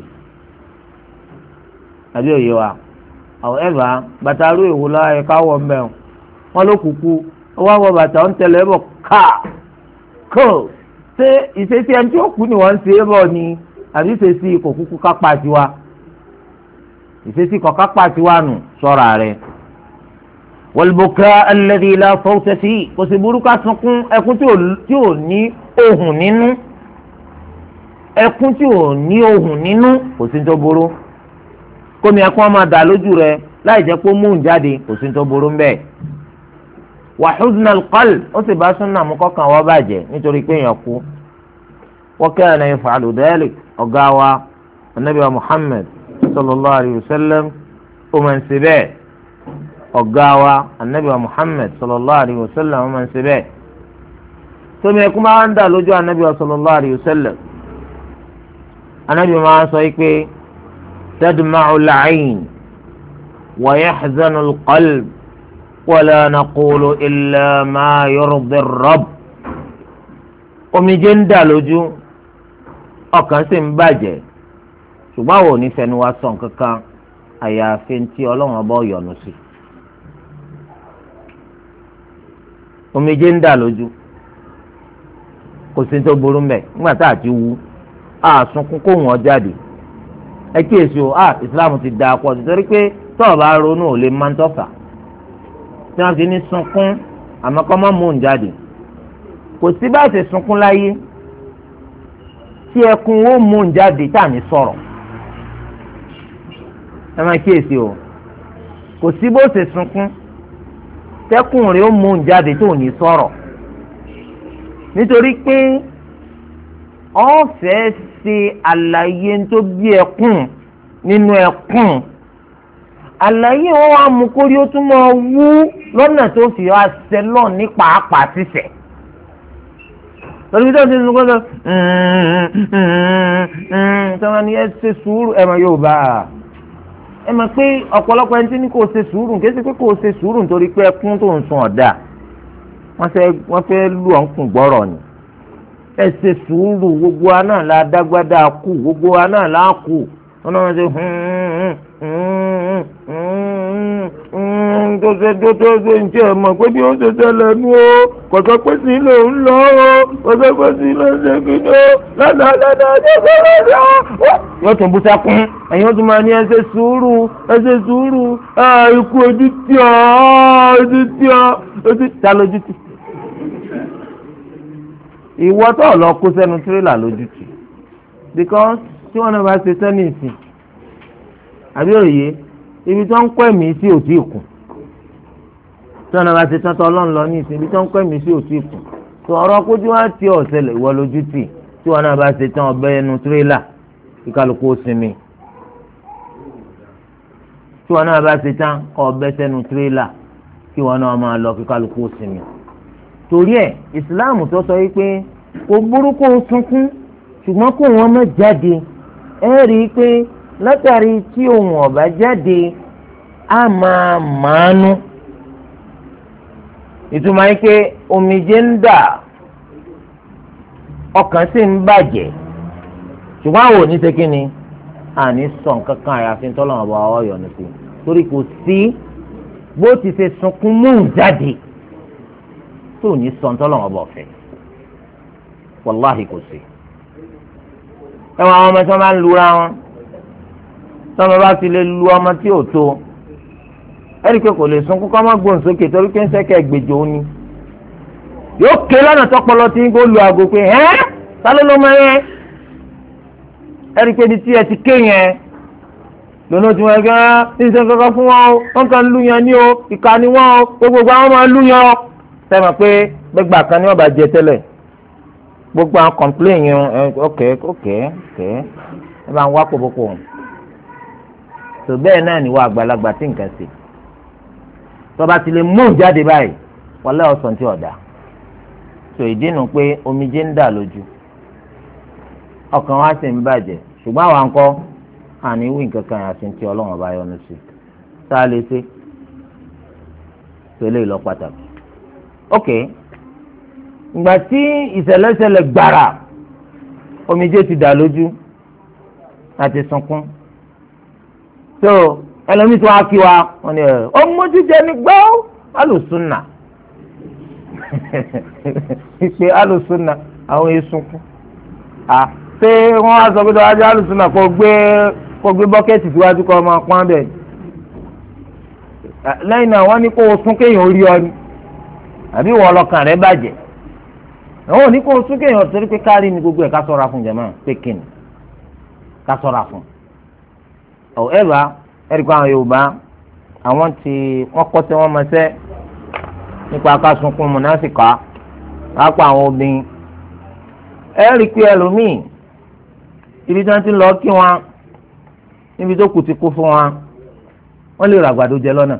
àbí òye wa however bàtà arú èwo la ẹ káwọ mbẹ wọn ló kúkú wọn wá wọ bàtà ń tẹlẹ ẹ bọ kó ṣé ìṣesí ẹni tí ó kú ni wọn ń ṣe é bọ ni àbí ìṣesí kò kúkú kápá tiwa ìṣesí kọ̀ọ̀ká pàtí wà nù sọ́ra rẹ̀ wọlbùkà alladhi la sawta fi kò sì burúkú sunkún ẹkún tí ò ní ohùn nínú ẹkún tí ò ní ohùn nínú kò sí tó burú kómi ẹkún ọmọ dà lójú rẹ̀ láì jẹ́ pé ó mú un jáde kò sí tó burú ń bẹ̀. wa huzn al-qalb ó sì bá súnà mú kọ́kàn wọ́n bàjẹ́ nítorí pé èèyàn kú wa kana yaf'alu dhalik ọ̀gá wa anabi wa Muhammad sallallahu alayhi wa sallam ó máa ń ṣe bẹ́ẹ̀ ọ̀gá wa anabi wa Muhammad sallallahu alayhi wa sallam ó máa ń ṣe bẹ́ẹ̀ tómi ẹkún máa ń dà lójú anabi wa sallallahu alayhi wa sallam anabi máa ń sọ pé tadma'u al-'ayn wa yahzanu al-qalb wa la naqulu illa ma yurdi ar-rabb omijé ń dà lójú ọkàn sì ń bàjẹ́ ṣùgbọ́n àwọn onífẹ̀ẹ́nu wa sọ kankan àyàfi tí ọlọ́run ọba yọ́nú sí. omijé ń dà lójú kò sí tó burú mbẹ nígbà tá a ti wú a sunkún kó wọn jáde ẹ kíyèsí o Islam ti da pọ̀ nítorí pé tọ́ọ̀ bá ronú ò lè máa ń tọ́fà tí wọ́n fi ní sunkún àmọ́ kọ́ mọ́ mú un jáde kò sí bá ṣe sunkún láyé tí ẹkún ó mú un jáde tá à ní sọ̀rọ̀ ẹ máa kíyèsí o kò sí bó ṣe sunkún tẹkùn rẹ̀ ó mú un jáde tó ní sọ̀rọ̀ nítorí pé ọ̀fẹ́ ṣe àlàyé tó bí ẹkún nínú ẹkún àlàyé wọn wá mú kórí ó tún máa wú lọ́nà tó fi wá sẹ́lọ̀ ní pàápàá sísẹ̀ lórí tó ń ṣe sùn kọ́sọ́ sọ́wọ́n ni ẹ ṣe sùúrù ẹ mọ̀ yóò bá a ẹ mọ̀ pé ọ̀pọ̀lọpọ̀ ẹni tí ní kò ṣe sùúrù kì í ṣe pé kò ṣe sùúrù nítorí pé ẹkún tó ń sun ọ̀dà wọ́n fẹ́ lù ọ́ ń kùn gbọ́rọ̀ ni ẹ ṣe sùúrù gbogbo wa náà la dágbádá kù gbogbo wa náà la kù wọn náà ṣe tó ṣe ń tiẹ̀ mọ̀ pé bí ó ṣe ṣẹlẹ̀ nu o kò sọ pé sí ló ń lọ o kò sọ pé sí ló ń ṣe kí ni o ládàádàá ṣe sọ̀rọ̀ rẹ̀ o. yóò tún bú sẹ́kún ẹ̀yin ó tún máa ní ẹ ṣe sùúrù ikú ojú tí ojú tí a lójú tì. ìwọ tó lọ kó sẹ́nu tírélà lójú tì because tí wọ́n náà bá ṣe sẹ́ni ìsìn àbí òye ibi tó ń kọ́ ẹ̀mí sí òtí ìkùn tí wọ́n náà bá ṣe tán tó ọlọ́run lọ ní ìsìn ibi tó ń kọ́ ẹ̀mí sí òtí ìkùn tó ọ̀rọ̀ kójú wá tí ọ̀sẹ̀lẹ̀ ìwọ lójú tì tí wọ́n náà bá ṣe tán ọbẹ̀ ẹnu tírélà kí kálukú ó sinmi tí wọ́n náà bá ṣe tán ọbẹ̀ sẹ́nu tírélà kí wọ́n náà máa lọ kí kálukú ó sinmi torí ẹ̀ ìsìláàmù tó sọ wípé kò burúkú sunkún ṣùgbọ́n kó wọn má jáde ẹ rí i pé látàrí tí òun ọ̀bá jáde á máa màánú ìtumọ̀ yìí pé omijé ń dà ọkàn sì ń bàjẹ́ ṣùgbọ́n àwọn òní ṣe kí ni àní sọ nǹkan kan àyàfi tọ́lọ́mọ bá ọ yọ̀ ní sí torí kò sí bó ti ṣe sunkún mú jáde tó ní sọ tọ́lọ́mọ bá ọ̀fẹ́ wàláhì kò sí. ẹwọn àwọn ọmọ tí wọn máa ń lura wọn tọmọ bá fi lè lu ọmọ tí ò tó ẹni pé kò lè sunkún kọ́ mọ́ gbóhùn sókè torí pé ń sẹ́kẹ̀ gbèjò ni yóò ké lọ́nà tọpọlọ tí ń kó lu aago pé ẹ́ ta ló ló mọ yẹn ẹni pé ní tí ẹ ti ké yẹn lónà tí wọn gbẹ ní sẹ kankan fún wọn o wọn kàn ń lu yẹn ní o ìka ni wọn o gbogbo àwọn máa lu yẹn o sẹ́mi pé gbẹgbà kan ní ọba jẹ tẹ́lẹ̀ gbogbo àwọn complain yẹn ok ẹ bá ń wá kókókó tó bẹ́ẹ̀ náà ni wọ́n àgbàlagbà tí nǹkan ṣe tọba ti lè mú jáde báyìí wọlé ọ̀sán tí ọ̀dà tó ìdí nu pé omijé ń dà lójú ọkàn wa sì ń bàjẹ́ ṣùgbọ́n àwọn akọ àní wí nǹkan kan àti ti ọlọ́run ọba yọ́nú sí tá a lè ṣe tó lè lọ pàtàkì ok ìgbà tí ìṣẹ̀lẹ̀ṣẹlẹ̀ gbàrà omijé ti dà lójú àti sunkún so ẹlòmíì tí wọ́n á kí wa wọ́n ní ọmọ jíjẹ ní gbọ́ alùsùnà ìpè alùsùnà àwọn èsùnkún ṣé wọ́n á sọ pé wọ́n á jẹ́ alùsùnà kó gbé bọ́kẹ́tì síwájú kó máa pọ́n bẹ́ẹ̀ lẹ́yìn náà wọ́n ní kó o sún kéèyàn orí ọ ni àbí wọ́n ọlọ́kàn rẹ̀ bàjẹ́ àwọn òní kó o sún kéèyàn torí pé kárí ni gbogbo ẹ̀ ká sọ̀ra fún jẹ̀mọ́ pé kíni ká sọ̀ra fún however ẹ̀rí kó àwọn Yorùbá àwọn tí wọ́n kọ́ tí wọ́n mọ̀ sẹ́ nípa akásùnkún mọ̀nàfíkà lápá àwọn obìnrin ẹ̀rí pé ẹlòmíì ibi tí wọ́n ti lọ kí wọn níbi tó kù ti kú fún wọn wọ́n lè ra àgbàdo jẹ lọ́nà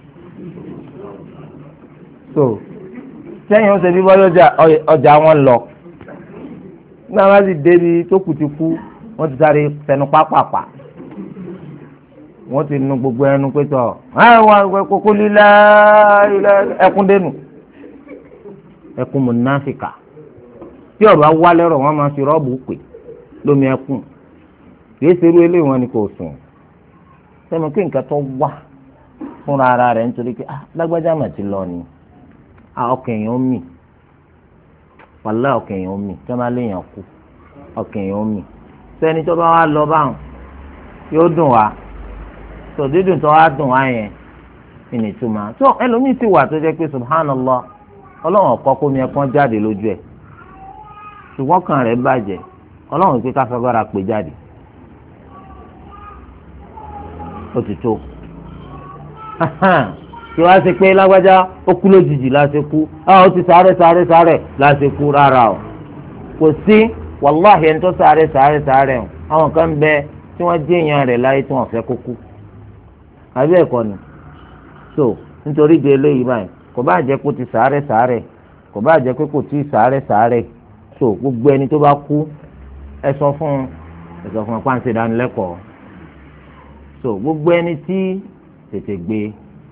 so sẹ́yìn ó ṣe bí bọ́yọ̀ ọjà wọn lọ nígbà wọn sì débi tó kù ti kú wọ́n ti sáré fẹnu pápápá wọ́n ti nu gbogbo ẹnu pé tọ́ kókó lílá ẹkún dénú ẹkún mùnáfíkà tí ọba wá lẹ́rọ̀ wọ́n máa fi rọ́ọ̀bù pè lómi ẹkún kìí ṣerú eléyìí wọn ni kò sùn sẹ́mi kí nǹkan tó wá fúnra ara rẹ̀ nítorí pé lágbájá mà ti lọ ni ọkàn èèyàn mì wàlá ọkàn èèyàn mì tí wọ́n bá léèyàn kú ọkàn èèyàn mì sẹ́ni tó bá wá lọ báwọn yóò dùn wá tó dídùn tó wá dùn wá yẹn ìnìtumọ̀ tó ẹlòmíì ti wà tó jẹ́ pé subhanallah ọlọ́run ọ̀kọ́ kó mi ẹ̀kọ́ jáde lójú ẹ̀ ṣùgbọ́n kan rẹ̀ bàjẹ́ ọlọ́run pé káfẹ́ bára pè jáde ó ti tó kí wá ṣe pé lágbájá ó kú lójijì láṣẹ kú ó ti sáré la ṣe kú rárá o kò sí wàláhì ẹni tó sáré àwọn kan bẹ tí wọ́n jẹ́ èèyàn rẹ̀ láyé tí wọ́n fẹ́ kó kú àbí ẹ̀kọ́ ni so nítorí de eléyìí báyìí kò bá jẹ́ kó ti sáré kò bá jẹ́ pé kò tí ì sáré so gbogbo ẹni tó bá kú ẹ sọ fún pàǹsẹ̀ ìdánilẹ́kọ̀ọ́ so gbogbo ẹni tí tètè gbé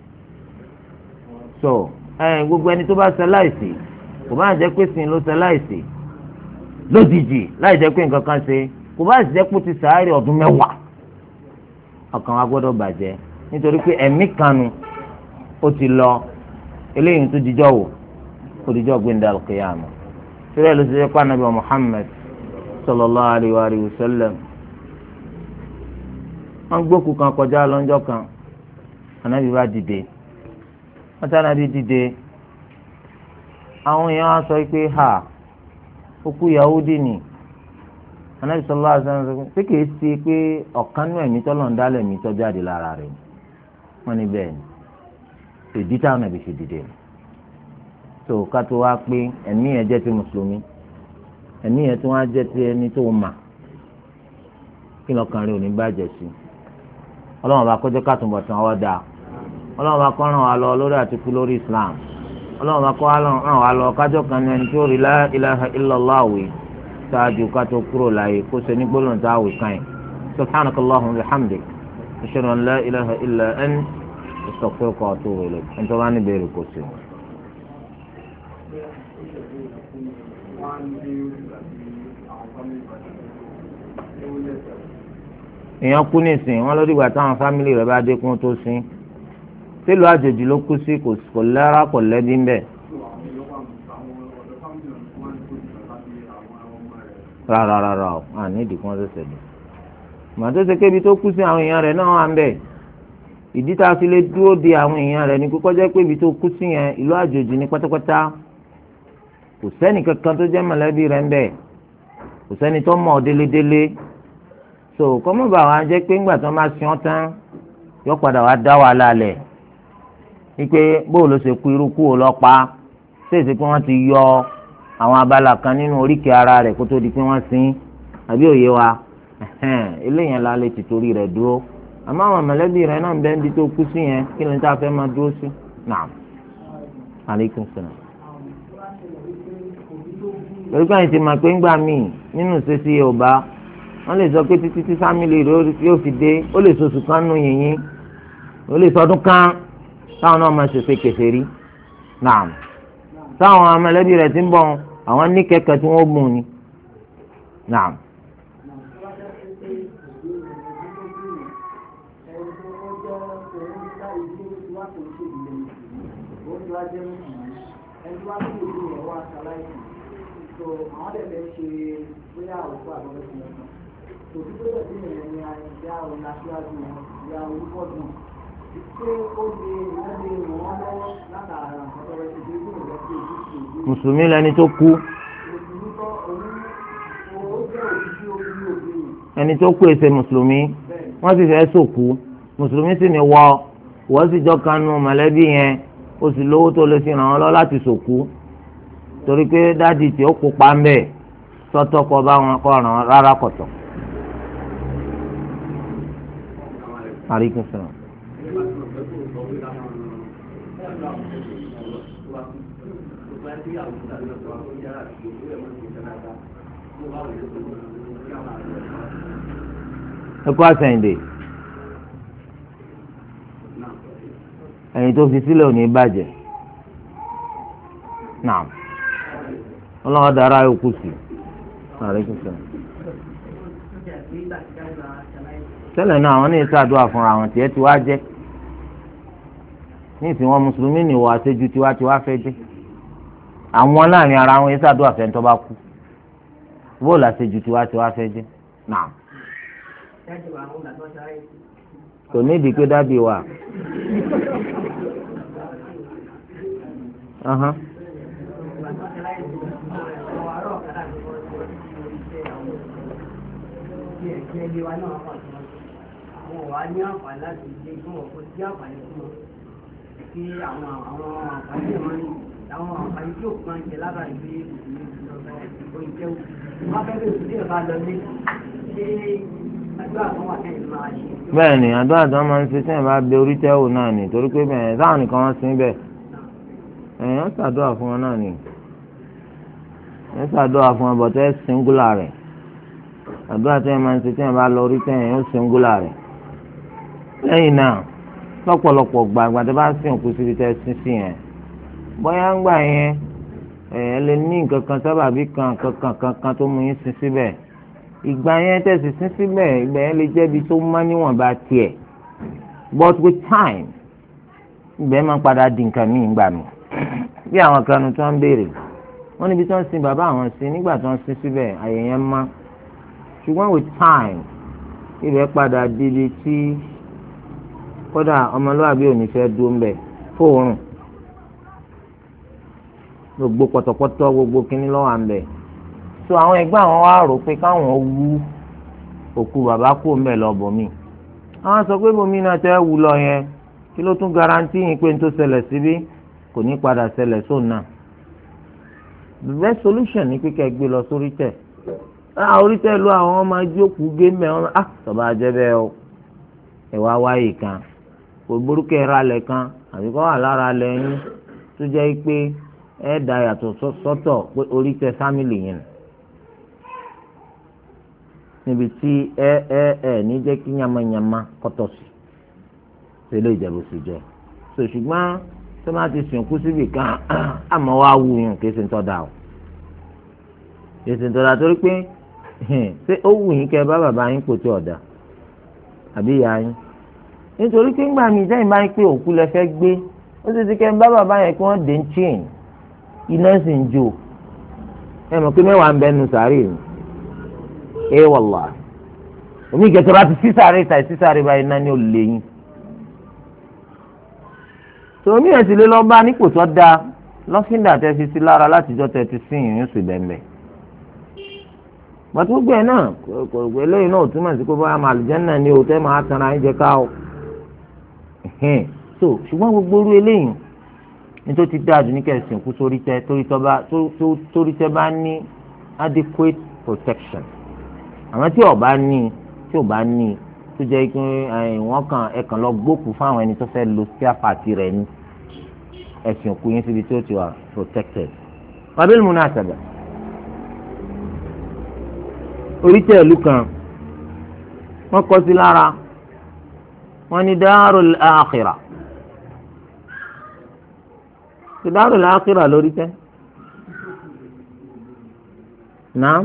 so gbogbo ẹni tó bá ṣaláìsí kò bá jẹ́ pé sìn ló ṣaláìsí lójijì láì jẹ́ pé nǹkan kan ṣe kò bá jẹ́ pé ó ti sáré ọdún 10 ọkàn wa gbọ́dọ̀ bàjẹ́ nítorí pé ẹ̀mí kanu ó ti lọ eléyìí tó dijọ́ wò ó dijọ́ gbẹ̀ndà al-qiyamah síbẹ̀ ló ti jẹ́ pé Ànábì Muhammad sallallahu alayhi wa sallam wọ́n gbókù kan kọjá lọ́jọ́ kan Ànábì bá dìde wọ́n tí Ànábì dìde àwọn èèyàn á sọ pé ha òkú Yahudi ni Ànábì sallallahu alayhi wa sallam pé kìí ṣe pé ọ̀kan nú ẹ̀mí tọ́lọ̀ ń dálẹ̀ mí tọ́jú àdé lára rẹ̀ wọ́n ní bẹ́ẹ̀ ni ìdí táwọn Ànábì ṣe dìde tó ká tó wá pé ẹ̀mí yẹn jẹ́ ti mùsùlùmí ẹ̀mí yẹn tó wá jẹ́ ti ẹni tó mà kí lọ́kàn rẹ̀ ò ní bàjẹ́ sí ọlọ́run bá kọjọ́ kàtúbọ̀ tán wọ́n dáa ọlọ́run bá kọ́ ràn wá lọ lórí àtikú lórí Islam ọlọ́run bá kọ́ ràn wá lọ kájọ́ kan ní ẹni tó rí la ilaha illallah àwì ṣáájú ká tó kúrò láyé kó ṣe ní gbólóhùn tá àwì kan yìí subhanakallahumma wa bihamdik ashhadu an la ilaha illa anta astaghfiruka wa atubu ilayk ẹni tó bá ní bẹ̀rẹ̀ kò sí. èèyàn kú nísìnyí wọn lórí ìgbà táwọn fámìlì rẹ̀ bá dé kún tó sin sílùú àjòjì ló kú sí kò lára kò lẹ́bí ńbẹ̀. rárá o àní ìdí kan ṣẹ̀ṣẹ̀ dé màá tó ṣe kébi tó kú sí àwọn èèyàn rẹ̀ náà wà ń bẹ̀ ìdí tá a fi lè dúró de àwọn èèyàn rẹ̀ ní kókó jẹ́ pé ibi tó kú sí yẹn ìlú àjòjì ní pátápátá kò sẹ́ni kankan tó jẹ́ mọ̀lẹ́bí rẹ̀ ń bẹ̀ kò sẹ́ni tó mọ̀ ọ́ délédélé so kọ́mọ́bà wa jẹ́ pé ńgbà tó máa sin ọ́ tán yọ padà wá dá wàhálà lẹ̀ wípé bóò ló ṣe kú irú kú ò lọ pa ṣèṣe pé wọ́n ti yọ àwọn abala kan nínú oríkèé ara rẹ̀ kó tó di pé wọ́n sin àbí òye wa eléyàn la lè ti torí rẹ̀ dúró àmọ́ àwọn mọ̀lẹ́bí rẹ̀ náà ń bẹ́ẹ̀ bí tó kú sí yẹn kí ni tá a fẹ́ máa dúró sí naam aleykum salaam. torí káyìn ti máa pé ńgbà míì nínú ìṣesí Yorùbá wọ́n lè sọ pé títí tí fámìlì rẹ̀ yóò fi dé ó lè sọ̀sù kan nù yìnyín ó lè sọdún kan táwọn náà máa ṣèṣe kèfèrí naam táwọn amẹlẹ́bí rẹ̀ ti ń bọ̀ àwọn ní kẹ̀kẹ́ tí wọ́n mú ni naam. Mùsùlùmí lẹni tó kú ẹni tó kú èsè mùsùlùmí wọ́n sì fẹ́ sòkú mùsùlùmí sì ní wọ́n sì jọ kanu mọ̀lẹ́bí yẹn ó sì lówó tó lè fi ràn wọ́n lọ láti sòkú torí pé dáàdì tí ó kópa ń bẹ̀ sọ́tọ̀ kọ́ bá wọn kọ́ ràn rárá kọ̀tọ̀. Aleykum salaam. ẹkọ àsẹyìndè ẹ̀yin tó fi sílẹ̀ ò ní bàjẹ́ náà ọlọ́wọ́ dára yòókù sí tẹ́lẹ̀ náà àwọn ní ìsàdúrà fúnra wọn tiẹ̀ tí wàá jẹ́ ní ìsìn wọn mùsùlùmí ní ìwà àṣejù tí wàá fẹ́ jẹ́ àwọn láàrin ara wọn ìsàdúrà fẹ́ tó bá kú bóòlù àṣejù tí wàá fẹ́ jẹ́ náà. kò ní ìdí pé dábì wà. Ní àǹfààní láti ilé fún ọ̀pọ̀ tí àǹfààní fún wọn kí àwọn àǹfààní wọn ní àwọn àǹfààní tí òkú máa ń jẹ lábàá ìgbé ìgbé ìgbé ìgbé ìgbé bẹ́ẹ̀ ni àdúrà tó máa ń ṣe tí ẹ̀ bá bẹ orí tẹ́wò náà ni torí pé bẹ́ẹ̀ sáwọn nìkan wọ́n sin bẹ́ẹ̀ ẹ̀yàn ṣàdúrà fún wọn náà ni ẹ̀ ṣàdúrà fún wọn bọ̀tẹ́ singular rẹ̀ àdúrà tí ẹ̀ máa ń ṣe tí ẹ̀ bá lọ orí tẹ́yìn yóò singular rẹ̀ lẹ́yìn náà lọ́pọ̀lọpọ̀ gbàgbà tó bá sìn òkú síbi tẹ́ sin sí yẹn bóyá ń gbà yẹn ẹ̀ lè ní nǹkan kan sábàbí kan tó mú yín sin síbẹ̀ ìgbà yẹn tẹ̀sí sin síbẹ̀ ìgbà yẹn lè jẹ́bi tó má níwọ̀nba tiẹ̀ but with time ìgbà yẹn máa ń padà di nǹkan míì gbà mí bí àwọn kanu tó ń béèrè wọ́n níbi tó ń sin bàbá àwọn sí nígbà tó ń sin síbẹ̀ àyè yẹn má ṣùgbọ́n with time ibẹ̀ padà di ibi tí kódà ọmọlúwàbí ò ní fẹ́ dúró ń bẹ̀ fóòrùn gbogbo pọ̀tọ̀pọ̀tọ̀ gbogbo kínní lọ́wọ́ à ń bẹ̀ so àwọn ẹgbẹ́ àwọn wá rò pé káwọn wú òkú bàbá kú ń bẹ̀ lọ bòmí àwọn sọ pé bòmí náà tẹ́ wù lọ yẹn kí ló tún garanti yín pé n tó ṣẹlẹ̀ síbí kò ní padà ṣẹlẹ̀ sóun náà the best solution ní kíkẹ́ gbé lọ sórí tẹ̀ orí tẹ̀ lu àwọn ọmọ ajókòó gé mẹ́ ọ́n tọ́ba jẹ́ bẹ́ẹ̀ o ẹ̀wá wáyé kan kò burúkú ẹ̀rọ alẹ̀ kan àbí kọ́ wà lára alẹ̀ yín tó jẹ́ pé ẹ̀ dá yàtọ̀ sọ́tọ̀ pé orí tẹ̀ fámìlì yẹn níbi tí ẹ ní jẹ́ kí yamayama kọ́tọ̀ sí tẹ́lẹ̀ ìjẹ̀bù sí jẹ́ so ṣùgbọ́n tó máa ti sìnkú síbì kan àmọ́ wá wù yín kí ẹsẹ̀ ń tọ́da o ẹsẹ̀ ń tọ́da torí pé ṣé ó wù yín kẹ́ bá bàbá yín kò tí ọ̀dà àbí ìyá yín nítorí pé ńgbà mi jẹ́ ìbá yín pé òkú lẹ fẹ́ gbé ó sì ti kẹ́ bá bàbá yẹn kí wọ́n dé ń chain iná sì ń jó ẹ mọ̀ pé mẹ́wàá ń bẹ́nu sàárè mi wàllá omi ìgẹ̀tẹ̀ bá ti sísàárè báyìí náà ni ó lè yín tòmí ẹ̀ sì lé lọ bá nípò tó dáa lọ́fíńdà tẹ́ fi sí lára látijọ́ tẹ́ ti sìn yín sì bẹ̀m̀bẹ̀ bàtú gbẹ̀ náà kò eléyìí náà túmọ̀ sí pé báyà màlìjẹ́nà ni òtẹ́ máa tanra ẹ̀ jẹ́ ká o so ṣùgbọ́n gbogbo orú eléyìí nítorí ti dáa jù ní kẹsìn kú sórí tẹ́ bá ní adequate protection àmọ́ tí ò bá ní tó jẹ́ pé wọ́n kàn ẹ̀kàn lọ gbókù fáwọn ẹni tó fẹ́ lo spare part rẹ̀ ní ẹ̀sìn òkú yín síbi tí ó ti wà protected. wabil munasaba oríṣẹ́ ìlú kan wọ́n kọ́ sí lára wọ́n ní darul akhirah darul akhirah lórí tẹ́ náà.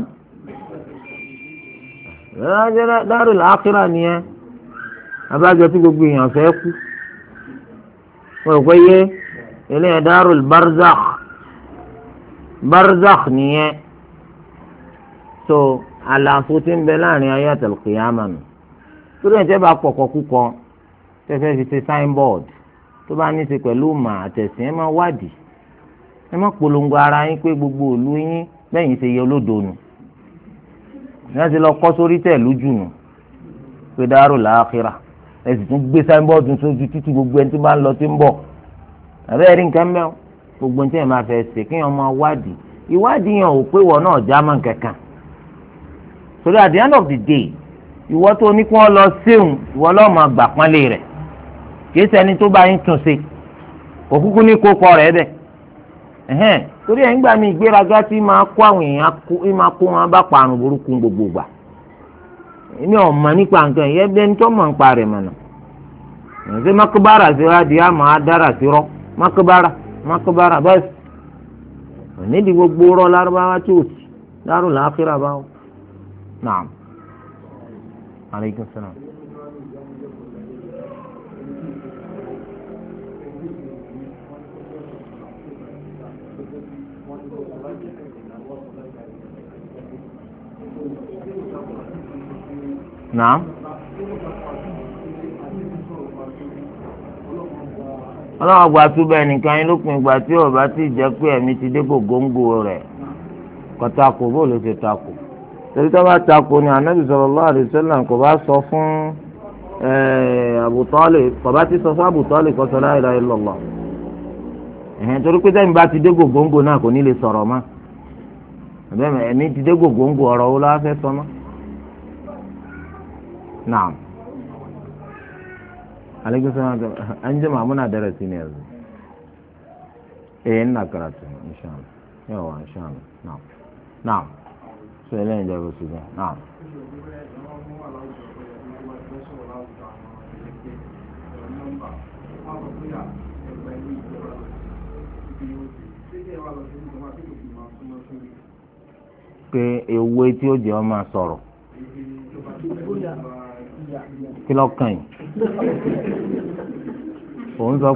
Darul Akhirah nìyẹn abájọ tí gbogbo èèyàn fẹ́ kú wọ́n rò pé yé eléyìí Darul Barzakh nìyẹn so àlàfo tí ń bẹ láàrin ayé àtàlùkìyàmà nù torí ẹ̀ tẹ́ bá pọ̀kọ́ kúkọ tẹ́fẹ́ fi ṣe signboard tó bá ní í ṣe pẹ̀lú mà àtẹ̀sìn ẹ má wádìí ẹ má polongo ara yín pé gbogbo òlu yín bẹ́yìn ṣe yẹ olódo nù ní lọ kọ́ sórí tẹ̀ lójú nù pé Darul Akhirah ẹ sì tún gbé sáínbọ́ọ̀dù sójú títí gbogbo ẹni tí bá ń lọ tí ń bọ̀ àbẹ́ rí nǹkan mẹ́wọ́ gbogbo ní tí ẹ̀ máa fẹ́ ṣe kí wọ́n máa wádìí ìwádìí yẹn ò pé wọ́n náà já mọ́ kankan torí at the end of the day ìwọ tó ní kí wọ́n lọ séun ìwọ lọ́ọ́ máa gbà pọ́nlé rẹ̀ kì í ṣẹni tó bá yín tún ṣe kò kúkú ní kókọ rẹ̀ bẹ́ẹ̀ torí ẹ̀ ń gbà mí ìgbéraga tí máa kó àwọn èèyàn máa kó wọn bá parun burúkú gbogbo gbà èmi ò mọ̀ nípa nǹkan ìyẹn bẹ́ẹ̀ ní tó mọ̀ nípa rẹ̀ mọ̀nà ṣé makobara sí wa di àmọ́ adára sí rọ́ makobara bẹ́ẹ̀ nídìí gbogbo rọ́ lárúbáwá tí ò sí Darul Akhirah báwo naam aleykum salaam. Naam. ọlọ́wọ́ gba túbọ̀ ẹnìkan yín lópin ìgbà tí ọba ti jẹ́ pé ẹ̀mí ti dé gògóńgò rẹ̀ kọ́tàkù bó ló ṣe takò torí tó bá takò ni Ànábì sallallahu alaihi wasallam kò bá sọ fún Abu Talib kò bá ti sọ fún Abu Talib kó sọ la ilaha illallah torí pé tẹ́mi bá ti dé gògóńgò náà kò ní lè sọ̀rọ̀ mọ́ àbẹ́mẹ̀ ẹ̀mí ti dé gògóńgò ọ̀rọ̀ wo lọ́wọ́ fẹ́ sọ mọ́. Naam. Alaikum salam. An jima muna darasi ne yanzu. Ina karatu insha Allah. Yawa insha Allah. Na'am. Na'am. Sai lẹ́yìn da su ne. Na'am. Pé ewé tí ó jẹ́ ọ máa sọ̀rọ̀ kí ló kàn yín òun sọ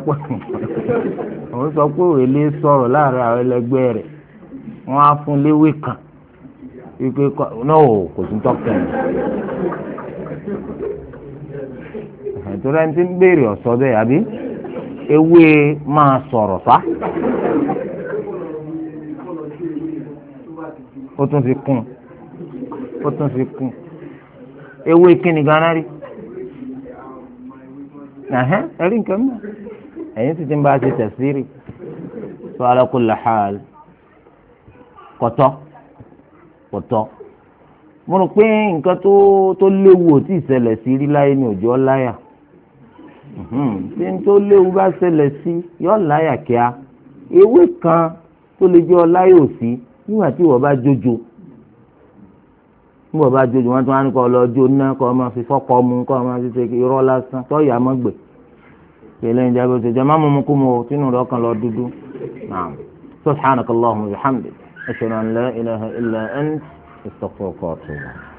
pé òrèlé sọ̀rọ̀ láàrin àwọn ẹlẹgbẹ́ rẹ̀ wọ́n á fún léwé kan wípé náà kò tún tọ́kàn yín ìtura ẹni tí ń béèrè ọ̀sọ́ bẹ́ẹ̀ àbí ewé máa sọ̀rọ̀ sá. Ó tún fi kún ewé kíni gánà rí ẹ̀rí nǹkan mọ́ ẹ̀yìn sì ti ń bá a ṣe tẹ̀síìrì tó ala kulli hal kọ̀tọ́ mo rò pé nǹkan tó léwu ò tí ì ṣẹlẹ̀ sí rí láyé ní òjò láyà tí n tó léwu bá ṣẹlẹ̀ sí yọ láyà kíá ewé kan tó lè jẹ́ ọ láyà òsì nígbà tí ìwọ bá jójo wọn tún wá ní kọ́ lọ jó ná kọ́ máa fi fọ́kọ́ mu kọ́ máa fi ṣe irọ́ lásán tọ́yà mọ́gbẹ̀ pẹ̀lú ẹ̀yìn jábọ̀ ṣe jẹ́ má mú kú mu o tínú rẹ̀ kan lọ dúdú naam subhanakallahumma wa bihamdik ashhadu an la ilaha illa ant astaghfiruka wa atubu.